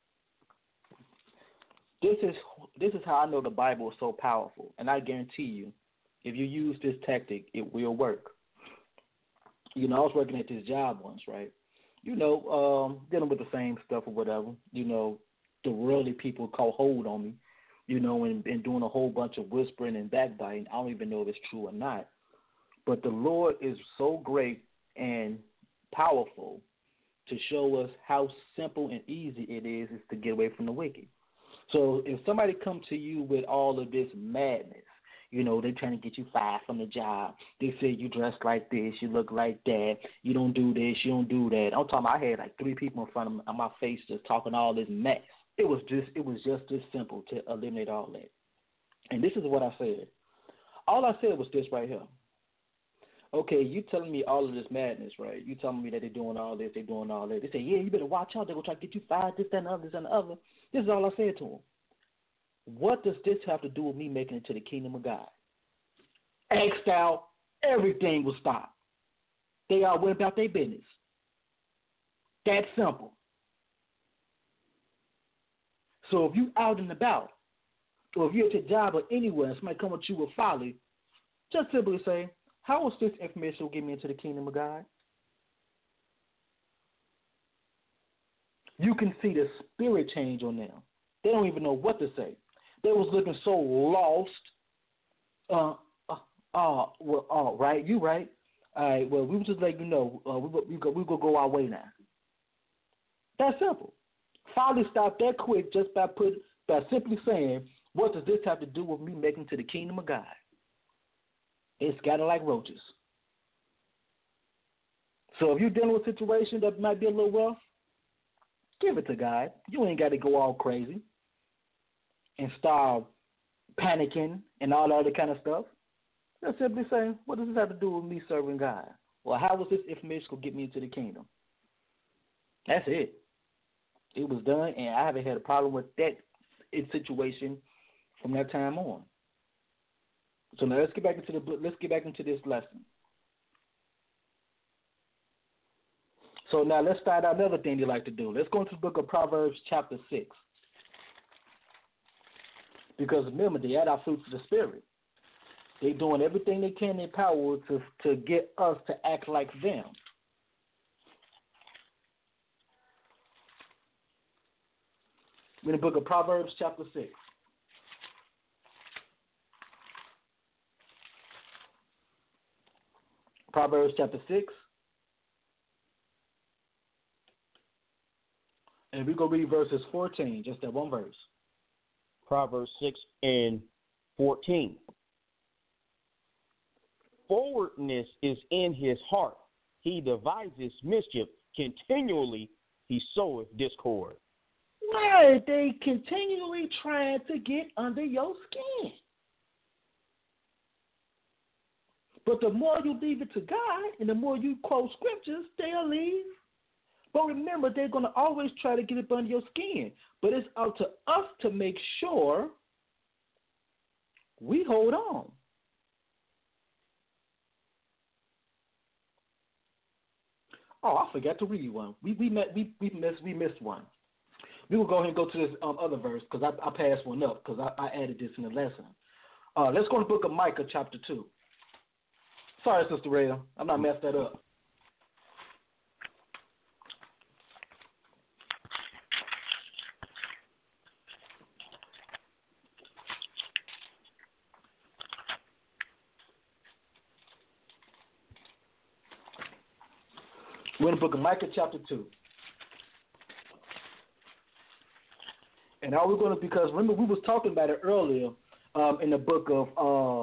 Speaker 7: This is how I know the Bible is so powerful, and I guarantee you, if you use this tactic, it will work. I was working at this job once, right? Dealing with the same stuff or whatever. The worldly people caught hold on me, and doing a whole bunch of whispering and backbiting. I don't even know if it's true or not. But the Lord is so great and powerful to show us how simple and easy it is to get away from the wicked. So if somebody comes to you with all of this madness, they're trying to get you fired from the job. They say you dress like this, you look like that, you don't do this, you don't do that. I'm talking about I had like 3 people in front of my face just talking all this mess. It was just this simple to eliminate all that. And this is what I said. All I said was this right here. Okay, you telling me all of this madness, right? You telling me that they're doing all this, they're doing all that. They say, yeah, you better watch out. They're going to try to get you fired, this, that, and other, this, and the other. This is all I said to them. What does this have to do with me making it to the kingdom of God? Asked out, everything will stop. They all went about their business. That simple. So if you out and about, or if you're at your job or anywhere and somebody come at you with folly, just simply say, how is this information will get me into the kingdom of God? You can see the spirit change on them. They don't even know what to say. They was looking so lost. Right, you right. All right, well, we were just letting you know, we go our way now. That's simple. Folly stopped that quick just by simply saying, what does this have to do with me making to the kingdom of God? It's scattered like roaches. So if you're dealing with a situation that might be a little rough, give it to God. You ain't got to go all crazy and start panicking and all that other kind of stuff. Just simply say, what does this have to do with me serving God? Well, how was this information going to get me into the kingdom? That's it. It was done, and I haven't had a problem with that situation from that time on. So now let's get back into this lesson. So now let's start out another thing you like to do. Let's go into the book of Proverbs chapter 6. Because remember, they had our fruits of the Spirit. They're doing everything they can in their power to get us to act like them. In the book of Proverbs chapter 6. Proverbs chapter 6. And we're going to read verses 14, just that one verse.
Speaker 6: Proverbs 6 and 14. Forwardness is in his heart. He devises mischief. Continually he soweth discord.
Speaker 7: Right, they continually trying to get under your skin. But the more you leave it to God and the more you quote scriptures, they'll leave. But remember, they're going to always try to get up under your skin. But it's up to us to make sure we hold on. Oh, I forgot to read one. We missed one. We will go ahead and go to this other verse because I passed one up because I added this in the lesson. Let's go to the book of Micah chapter 2. Sorry, Sister Rhea. I'm not messed that up. We're in the book of Micah chapter 2. And all we're going to, because remember we was talking about it earlier in the book of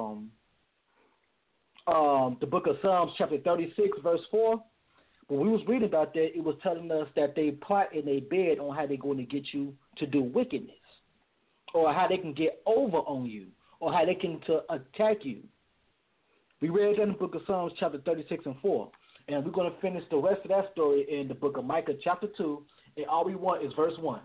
Speaker 7: Psalms chapter 36 verse 4. When we was reading about that, it was telling us that they plot in their bed on how they're going to get you to do wickedness, or how they can get over on you, or how they can to attack you. We read that in the book of Psalms chapter 36 and 4. And we're going to finish the rest of that story in the book of Micah chapter 2. And all we want is verse 1.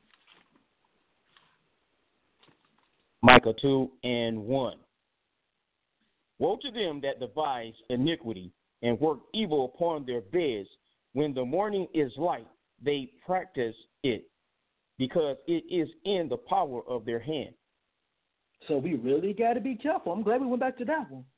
Speaker 6: Micah 2 and 1. Woe to them that devise iniquity and work evil upon their beds. When the morning is light, they practice it, because it is in the power of their hand.
Speaker 7: So we really got to be careful. I'm glad we went back to that one.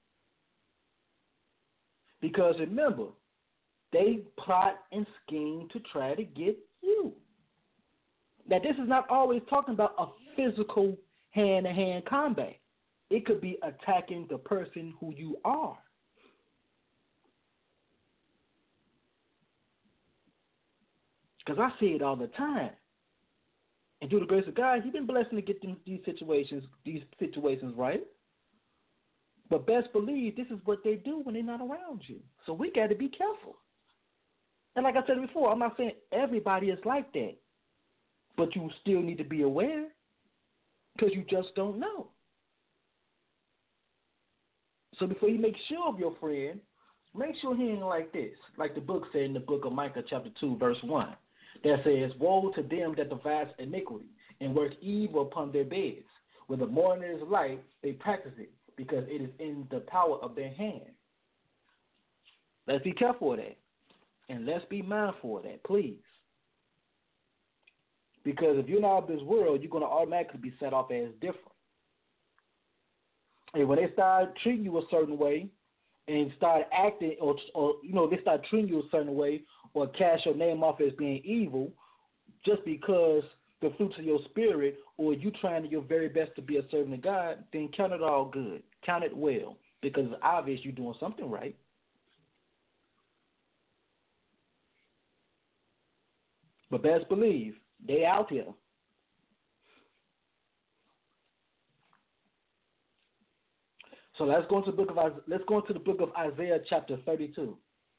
Speaker 7: Because remember, they plot and scheme to try to get you. Now, this is not always talking about a physical hand-to-hand combat. It could be attacking the person who you are. Because I see it all the time. And through the grace of God, He's been blessing to get these situations right. But best believe this is what they do when they're not around you. So we got to be careful. And like I said before, I'm not saying everybody is like that. But you still need to be aware, because you just don't know. So before you make sure of your friend, make sure he ain't like this. Like the book said in the book of Micah chapter 2 verse 1. That says, woe to them that devise iniquity and work evil upon their beds. When the morning is light, they practice it, because it is in the power of their hand. Let's be careful of that. And let's be mindful of that, please. Because if you're not of this world, you're going to automatically be set off as different. And when they start treating you a certain way and start acting, or they start treating you a certain way, or cast your name off as being evil, just because the fruits of your spirit, or you trying your very best to be a servant of God, then count it all good. Count it well, because it's obvious you're doing something right. But best believe, they out here. So let's go into the book of Isaiah chapter 32.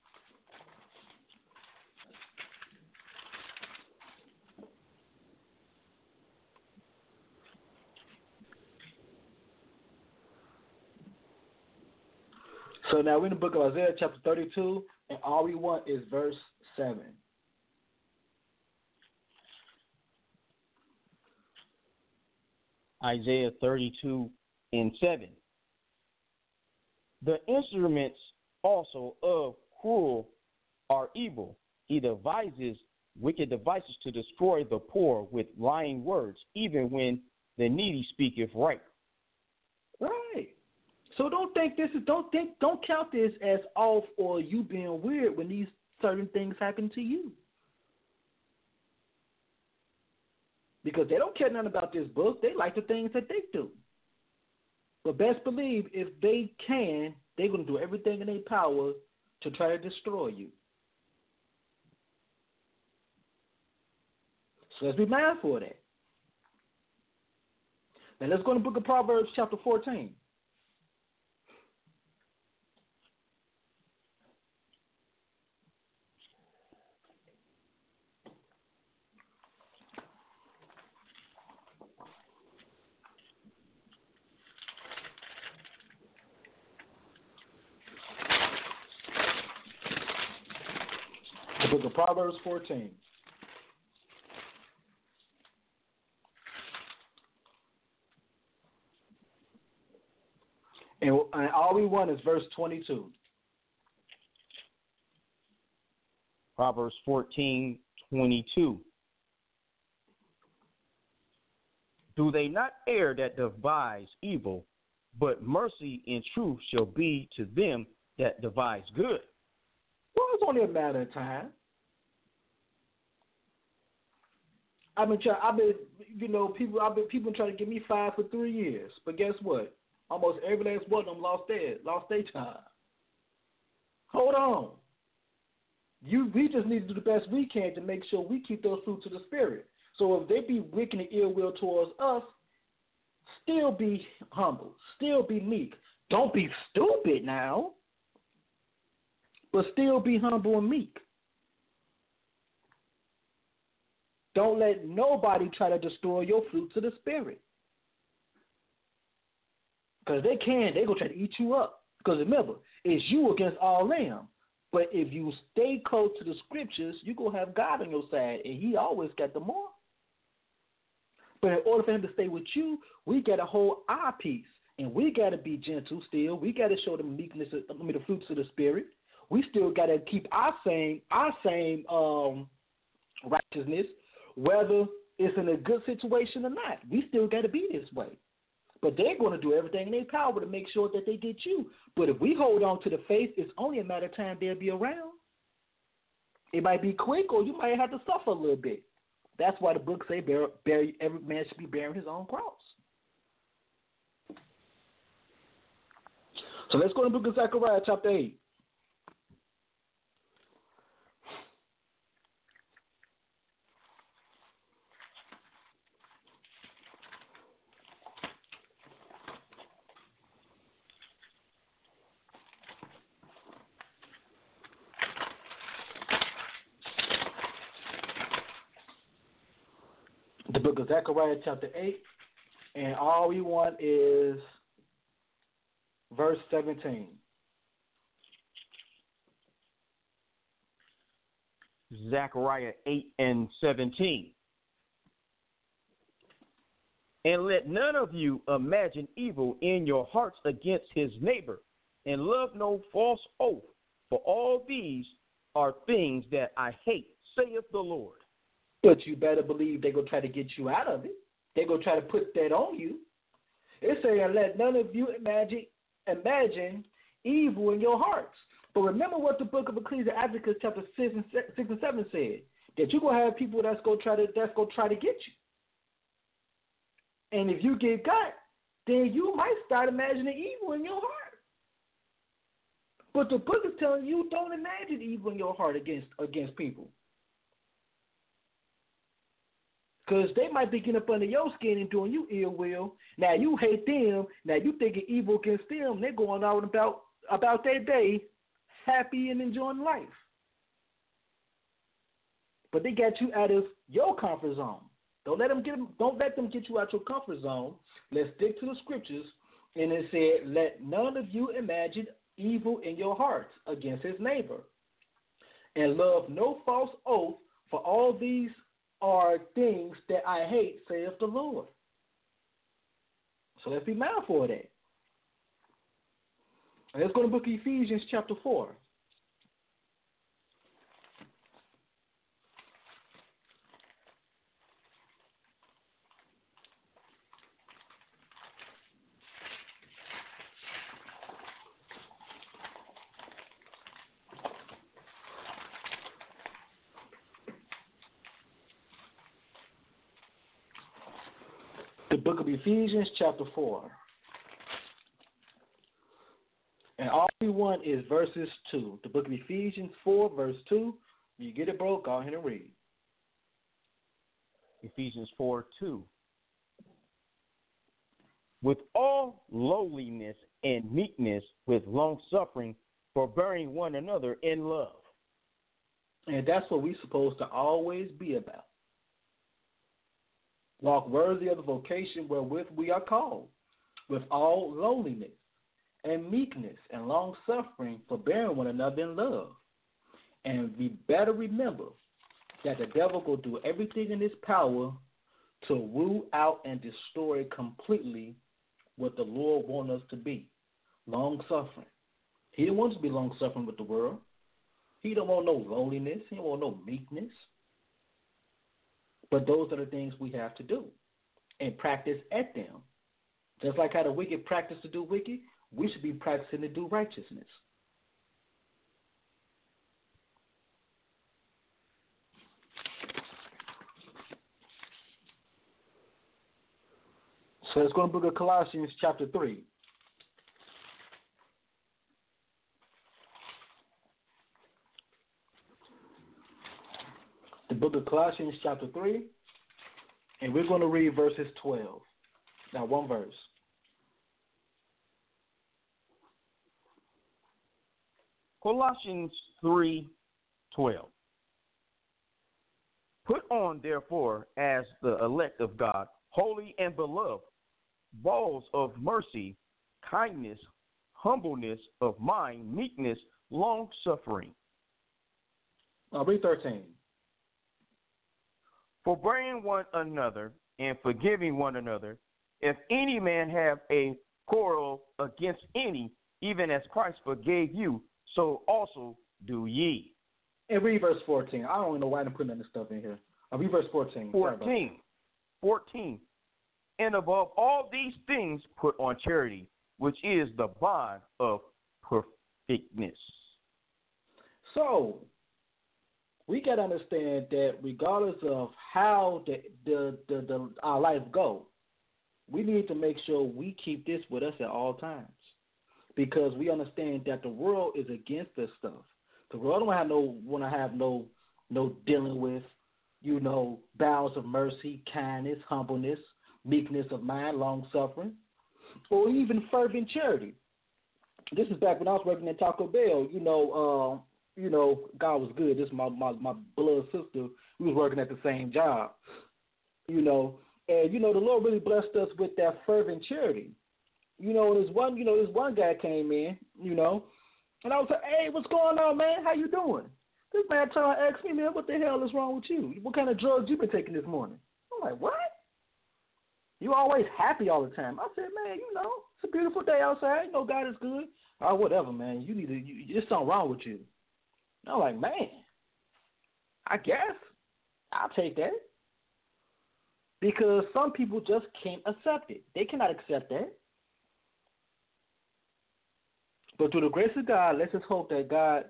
Speaker 7: So now we're in the book of Isaiah chapter 32, and all we want is verse 7.
Speaker 6: Isaiah 32 and 7. The instruments also of cruel are evil. He devises wicked devices to destroy the poor with lying words, even when the needy speaketh right.
Speaker 7: Right. So don't count this as off or you being weird when these certain things happen to you. Because they don't care nothing about this book. They like the things that they do. But best believe, if they can, they're going to do everything in their power to try to destroy you. So let's be mindful of that. Now let's go to the book of Proverbs chapter 14. The book of Proverbs 14. And all we want is verse 22.
Speaker 6: Proverbs 14:22. Do they not err that devise evil, but mercy and truth shall be to them that devise good?
Speaker 7: Well, it's only a matter of time. People trying to give me 5 for 3 years, but guess what? Almost every last one of them lost their time. Hold on. We just need to do the best we can to make sure we keep those fruits of the Spirit. So if they be wicked and ill will towards us, still be humble, still be meek. Don't be stupid now, but still be humble and meek. Don't let nobody try to destroy your fruits of the Spirit. Because they're going to try to eat you up. Because remember, it's you against all them. But if you stay close to the scriptures, you're going to have God on your side, and he always got the more. But in order for him to stay with you, we got to hold our peace. And we got to be gentle still. We got to show them meekness, the fruits of the Spirit. We still got to keep our same righteousness, whether it's in a good situation or not. We still got to be this way. But they're going to do everything in their power to make sure that they get you. But if we hold on to the faith, it's only a matter of time they'll be around. It might be quick, or you might have to suffer a little bit. That's why the book say every man should be bearing his own cross. So let's go to the book of Zechariah, chapter 8. The book of Zechariah, chapter 8, and all we want is verse 17.
Speaker 6: Zechariah 8 and 17. And let none of you imagine evil in your hearts against his neighbor, and love no false oath, for all these are things that I hate, saith the Lord.
Speaker 7: But you better believe they're going to try to get you out of it. They're going to try to put that on you. It's saying, let none of you imagine evil in your hearts. But remember what the book of Ecclesiastes chapter 6 and 7 said, that you're going to have people that's going to try to get you. And if you get got, then you might start imagining evil in your heart. But the book is telling you don't imagine evil in your heart against people. Because they might be getting up under your skin and doing you ill will. Now you hate them. Now you thinking evil against them. They're going out about their day, happy and enjoying life. But they got you out of your comfort zone. Don't let them get you out your comfort zone. Let's stick to the scriptures. And it said, let none of you imagine evil in your hearts against his neighbor, and love no false oath, for all these are things that I hate, saith the Lord. So let's be mindful of that. And let's go to the book of Ephesians chapter 4. The book of Ephesians, chapter 4. And all we want is verses 2. The book of Ephesians 4, verse 2. You get it, bro? Go ahead and read.
Speaker 6: Ephesians 4:2. With all lowliness and meekness, with long-suffering, forbearing one another in love.
Speaker 7: And that's what we're supposed to always be about. Walk worthy of the vocation wherewith we are called, with all lowliness and meekness and long-suffering, forbearing one another in love. And we better remember that the devil will do everything in his power to woo out and destroy completely what the Lord wants us to be, long-suffering. He don't want us to be long-suffering with the world. He don't want no lowliness. He don't want no meekness. But those are the things we have to do and practice at them. Just like how the wicked practice to do wicked, we should be practicing to do righteousness. So let's go to the book of Colossians chapter 3. the book of Colossians chapter 3, and we're going to read verses 12. Now, one verse.
Speaker 6: Colossians 3:12. Put on, therefore, as the elect of God, holy and beloved, bowls of mercy, kindness, humbleness of mind, meekness, long-suffering.
Speaker 7: Now, read 13.
Speaker 6: Forbearing one another and forgiving one another, if any man have a quarrel against any, even as Christ forgave you, so also do ye.
Speaker 7: And read verse 14. I don't even know why I'm putting this stuff in here. Read verse 14.
Speaker 6: 14. And above all these things, put on charity, which is the bond of perfectness.
Speaker 7: So, we got to understand that regardless of how our life go, we need to make sure we keep this with us at all times, because we understand that the world is against this stuff. The world don't want to have no dealing with, bowels of mercy, kindness, humbleness, meekness of mind, long suffering, or even fervent charity. This is back when I was working at Taco Bell. God was good. This is my blood sister. We was working at the same job. And the Lord really blessed us with that fervent charity. This one guy came in, and I was like, hey, what's going on, man? How you doing? This man tried to ask me, man, what the hell is wrong with you? What kind of drugs you been taking this morning? I'm like, what? You always happy all the time. I said, man, it's a beautiful day outside. God is good. Oh, whatever, man. There's something wrong with you. I'm like, man, I guess I'll take that. Because some people just can't accept it. They cannot accept that. But through the grace of God, let's just hope that God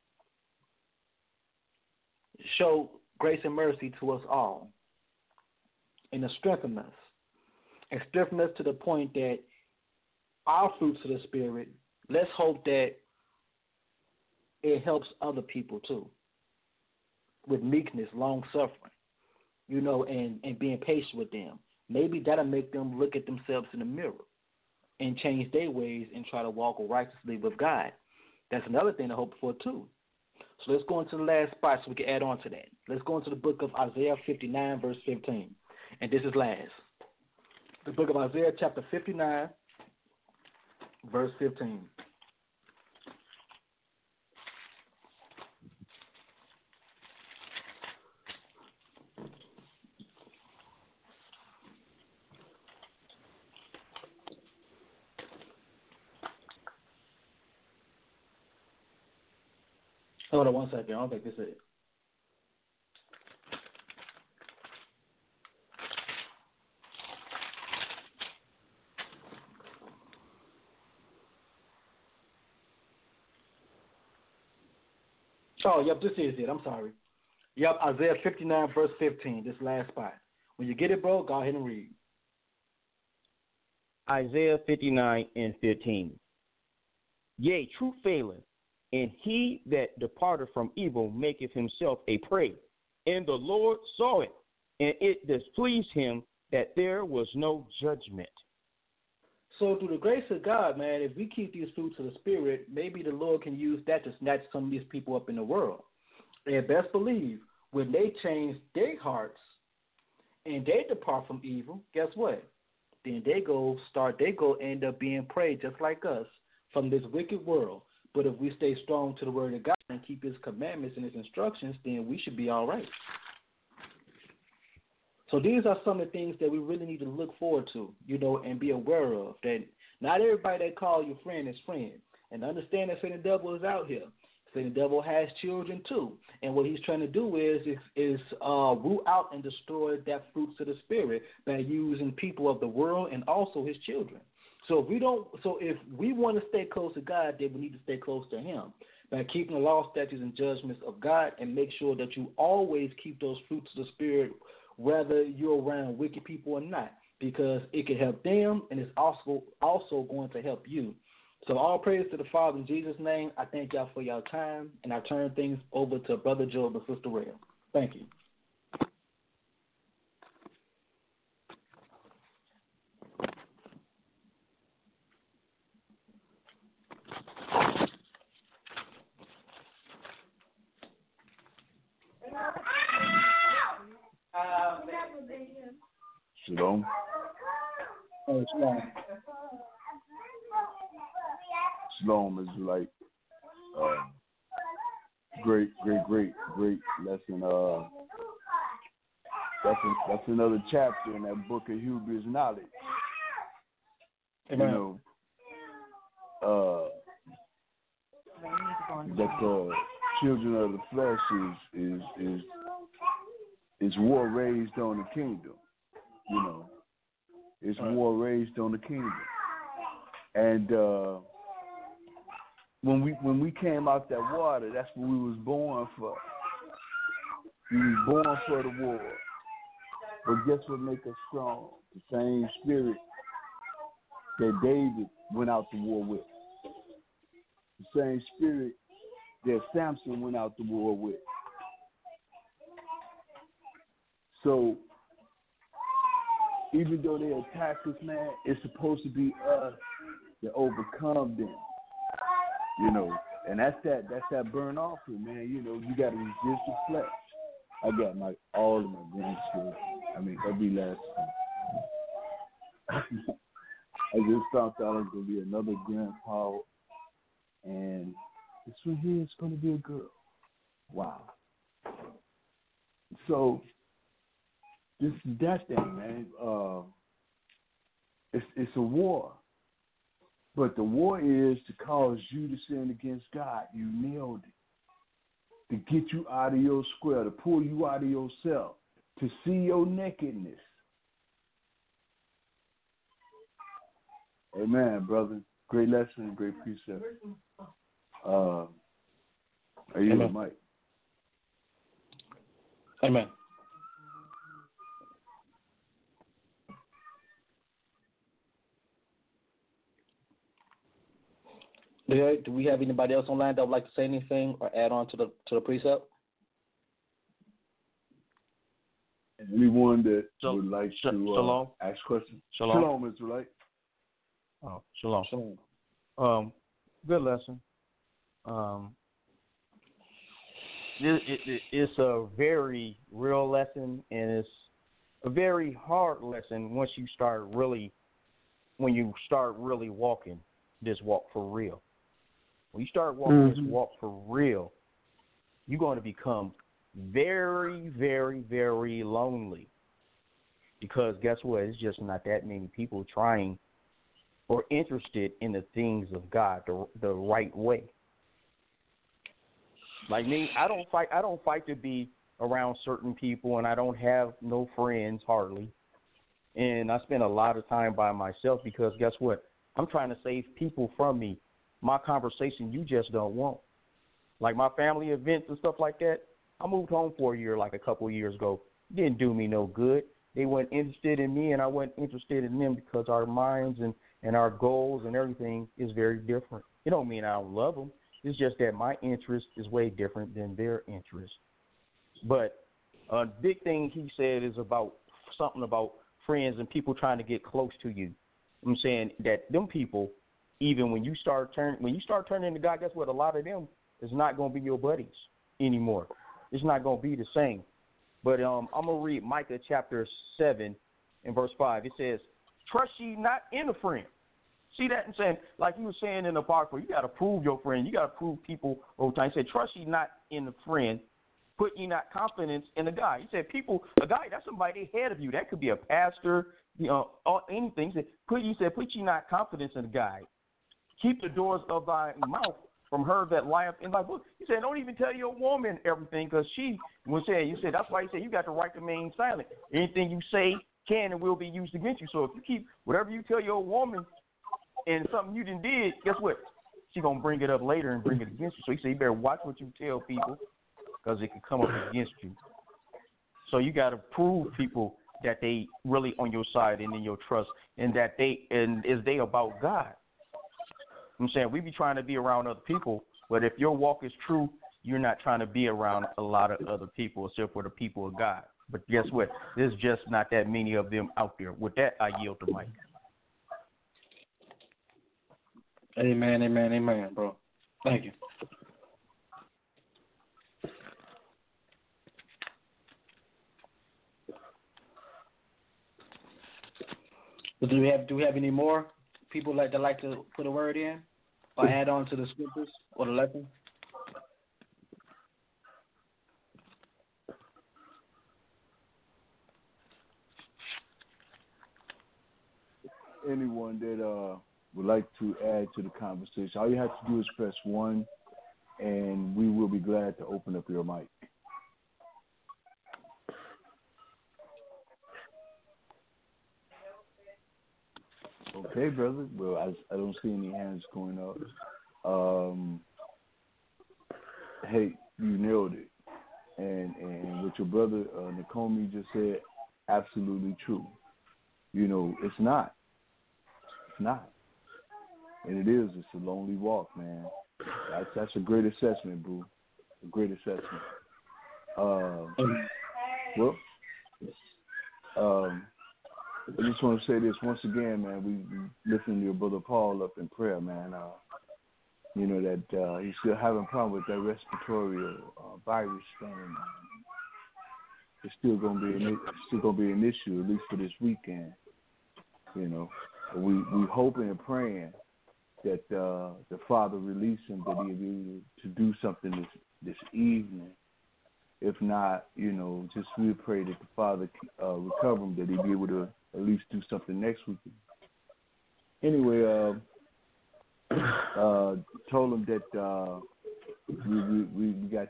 Speaker 7: show grace and mercy to us all and to strengthen us. And strengthen us to the point that our fruits of the Spirit, let's hope that it helps other people too. With meekness, long suffering, and being patient with them. Maybe that'll make them look at themselves in the mirror and change their ways and try to walk righteously with God. That's another thing to hope for too. So let's go into the last spot so we can add on to that. Let's go into the book of Isaiah 59, verse 15. And this is last. The book of Isaiah chapter 59, verse 15. Hold on one second. I don't think this is it. Oh, yep, this is it. I'm sorry. Yep, Isaiah 59, verse 15, this last spot. When you get it, bro, go ahead and read.
Speaker 6: Isaiah 59 and 15. Yea, truth faileth, and he that departed from evil maketh himself a prey. And the Lord saw it, and it displeased him that there was no judgment.
Speaker 7: So through the grace of God, man, if we keep these fruits of the Spirit, maybe the Lord can use that to snatch some of these people up in the world. And best believe, when they change their hearts and they depart from evil, guess what? Then they go end up being prey just like us from this wicked world. But if we stay strong to the word of God and keep his commandments and his instructions, then we should be all right. So these are some of the things that we really need to look forward to, and be aware of. That not everybody that call you friend is friend. And understand that Satan devil is out here. Satan devil has children too. And what he's trying to do is root out and destroy that fruits of the Spirit by using people of the world and also his children. So if we want to stay close to God, then we need to stay close to him by keeping the law, statutes, and judgments of God, and make sure that you always keep those fruits of the Spirit, whether you're around wicked people or not, because it can help them, and it's also going to help you. So all praise to the Father in Jesus' name. I thank y'all for your time, and I turn things over to Brother Joe and Sister Rail. Thank you.
Speaker 5: Shalom.
Speaker 3: Shalom.
Speaker 5: Shalom, Israelite. Great lesson. That's another chapter in that book of Hebrews knowledge.
Speaker 3: Amen.
Speaker 5: You know, that the children of the flesh is war raised on the kingdom. You know, it's war raised on the kingdom. And when we came out that water, that's what we was born for. We was born for the war. But guess what make us strong? The same spirit that David went out to war with. The same spirit that Samson went out to war with. So even though they attack us, man, it's supposed to be us that overcome them. You know, and that's that burnt offering, man. You know, you gotta resist the flesh. I got all of my grandchildren. I mean, every last one. I just found out I was gonna be another grandpa, and this one here is gonna be a girl. Wow. So this is that thing, man. It's a war. But the war is to cause you to sin against God. You nailed it. To get you out of your square, to pull you out of yourself, to see your nakedness. Amen, brother. Great lesson, great precept. Are you the mic?
Speaker 3: Amen. Do we have anybody else online that would like to say anything or add on to the precept?
Speaker 5: Anyone that would like to ask questions?
Speaker 6: Shalom,
Speaker 5: Israelite.
Speaker 6: Oh, shalom. Good lesson. It's a very real lesson, and it's a very hard lesson when you start really walking this walk for real. When you start walking this walk for real, you're going to become very, very, very lonely. Because guess what? It's just not that many people trying or interested in the things of God the right way. Like me, I don't fight to be around certain people, and I don't have no friends hardly. And I spend a lot of time by myself because guess what? I'm trying to save people from me. My conversation you just don't want. Like my family events and stuff like that, I moved home for a year like a couple of years ago. It didn't do me no good. They weren't interested in me, and I wasn't interested in them because our minds and our goals and everything is very different. It don't mean I don't love them. It's just that my interest is way different than their interest. But a big thing he said is about something about friends and people trying to get close to you. I'm saying that them people, even when you start turning to God, guess what? A lot of them is not going to be your buddies anymore. It's not going to be the same. But I'm going to read Micah chapter 7 and verse 5. It says, trust ye not in a friend. See that? And saying, like you were saying in the Apocrypha, you got to prove your friend. You got to prove people over time. He said, trust ye not in a friend. Put ye not confidence in a guy. He said, a guy, that's somebody ahead of you. That could be a pastor, or anything. He said, put ye not confidence in a guy. Keep the doors of thy mouth from her that lieth in thy book. He said, don't even tell your woman everything, because she was saying, you said, that's why he said you got the right to remain silent. Anything you say can and will be used against you. So if you keep whatever you tell your woman and something you done did, guess what? She's going to bring it up later and bring it against you. So he said, you better watch what you tell people, because it can come up against you. So you got to prove people that they really on your side and in your trust, and that is they about God. I'm saying we be trying to be around other people, but if your walk is true, you're not trying to be around a lot of other people except for the people of God. But guess what? There's just not that many of them out there. With that, I yield the mic.
Speaker 3: Amen, amen, amen, bro. Thank you.
Speaker 7: So do we have any more people that like to put a word in or add on to the scriptures or the lesson?
Speaker 5: Anyone that would like to add to the conversation, all you have to do is press 1, and we will be glad to open up your mic. Okay, brother. Well, I don't see any hands going up. Hey, you nailed it. And what your brother Nakomi just said, absolutely true. You know, it's not. It's not. And it is. It's a lonely walk, man. That's a great assessment, boo. A great assessment. I just want to say this once again, man. We listen to your brother Paul up in prayer, man. You know that he's still having a problem with that respiratory virus thing. It's still gonna be an issue, at least for this weekend. You know, we hoping and praying that the Father release him, that he'll be able to do something this evening. If not, you know, just we pray that the Father recover him, that he'll be able to at least do something next week. Anyway, told him that we got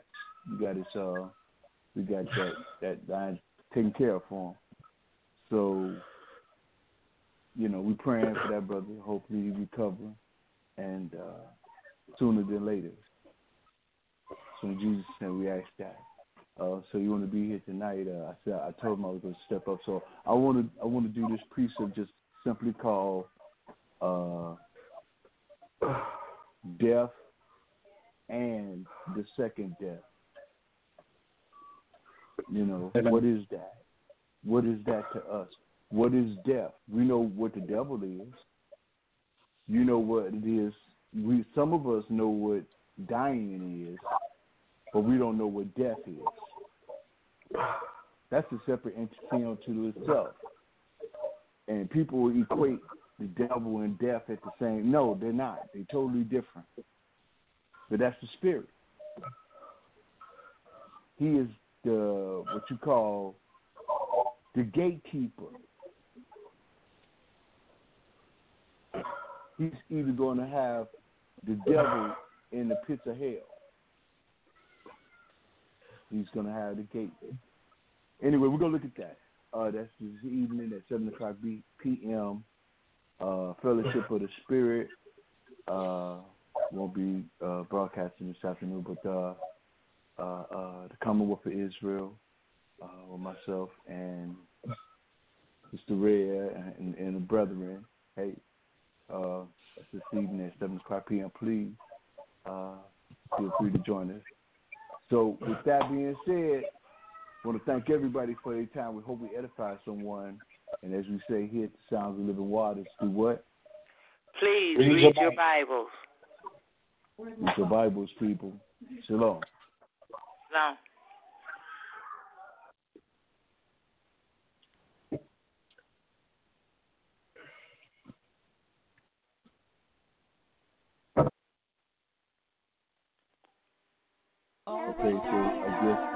Speaker 5: that line taken care of for him. So, you know, we praying for that brother. Hopefully he recover, and sooner than later. So in Jesus' name we ask that. So you want to be here tonight? I told him I was going to step up. So I want to do this precept just simply called death and the second death. You know, what is that? What is that to us? What is death? We know what the devil is. You know what it is. Some of us know what dying is, but we don't know what death is. That's a separate entity unto itself. And people equate the devil and death at the same. No, they're not. They're totally different. But that's the spirit. He is what you call the gatekeeper. He's either going to have the devil in the pits of hell. He's going to have the gate. Anyway, we're going to look at that. That's this evening at 7 o'clock p.m. Fellowship of the Spirit. Won't be broadcasting this afternoon, but the Commonwealth of Israel with myself and Mr. Red and the brethren. Hey, that's this evening at 7 o'clock p.m. Please feel free to join us. So with that being said, I want to thank everybody for their time. We hope we edify someone. And as we say here at the Sounds of Living Waters, do what?
Speaker 4: Please read your Bibles.
Speaker 5: Read your Bibles, people. Shalom.
Speaker 4: Shalom.
Speaker 5: Okay, so I guess.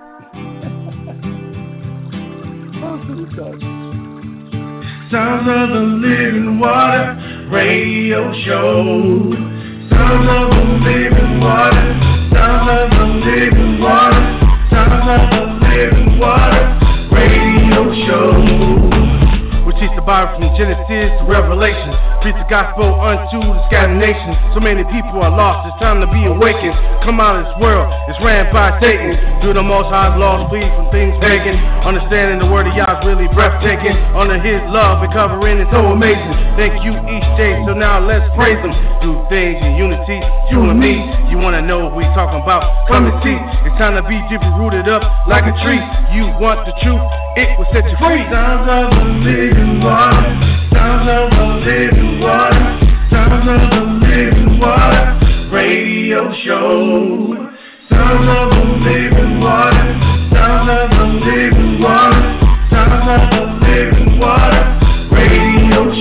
Speaker 2: Sounds of the Living Water Radio Show. Sounds of the Living Water. Sounds of the Living Water. Sounds of the Living Water Radio Show. We teach the Bible from Genesis to Revelation. Preach the gospel unto the scattered nations. So many people are lost, it's time to be awakened. Come out of this world, it's ran by Satan. Do the Most High's laws, flee from things pagan. Understanding the word of Yah is really breathtaking. Under his love and covering is so amazing. Thank you each day, so now let's praise him. Do things in unity, you and me. You wanna know what we talking about? Come and see. It's time to be deeply rooted up like a tree. You want the truth, it will set you free. Sounds of the living water. Sounds of the living water. Sounds of the living water radio show. Sounds of the living water. Sounds of the living water. Sounds of the living water radio show.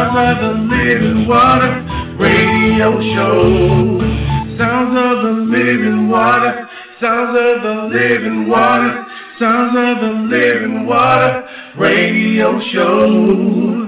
Speaker 2: Sounds of the Living Water Radio Show. Sounds of the Living Water. Sounds of the Living Water. Sounds of the Living Water Radio Show.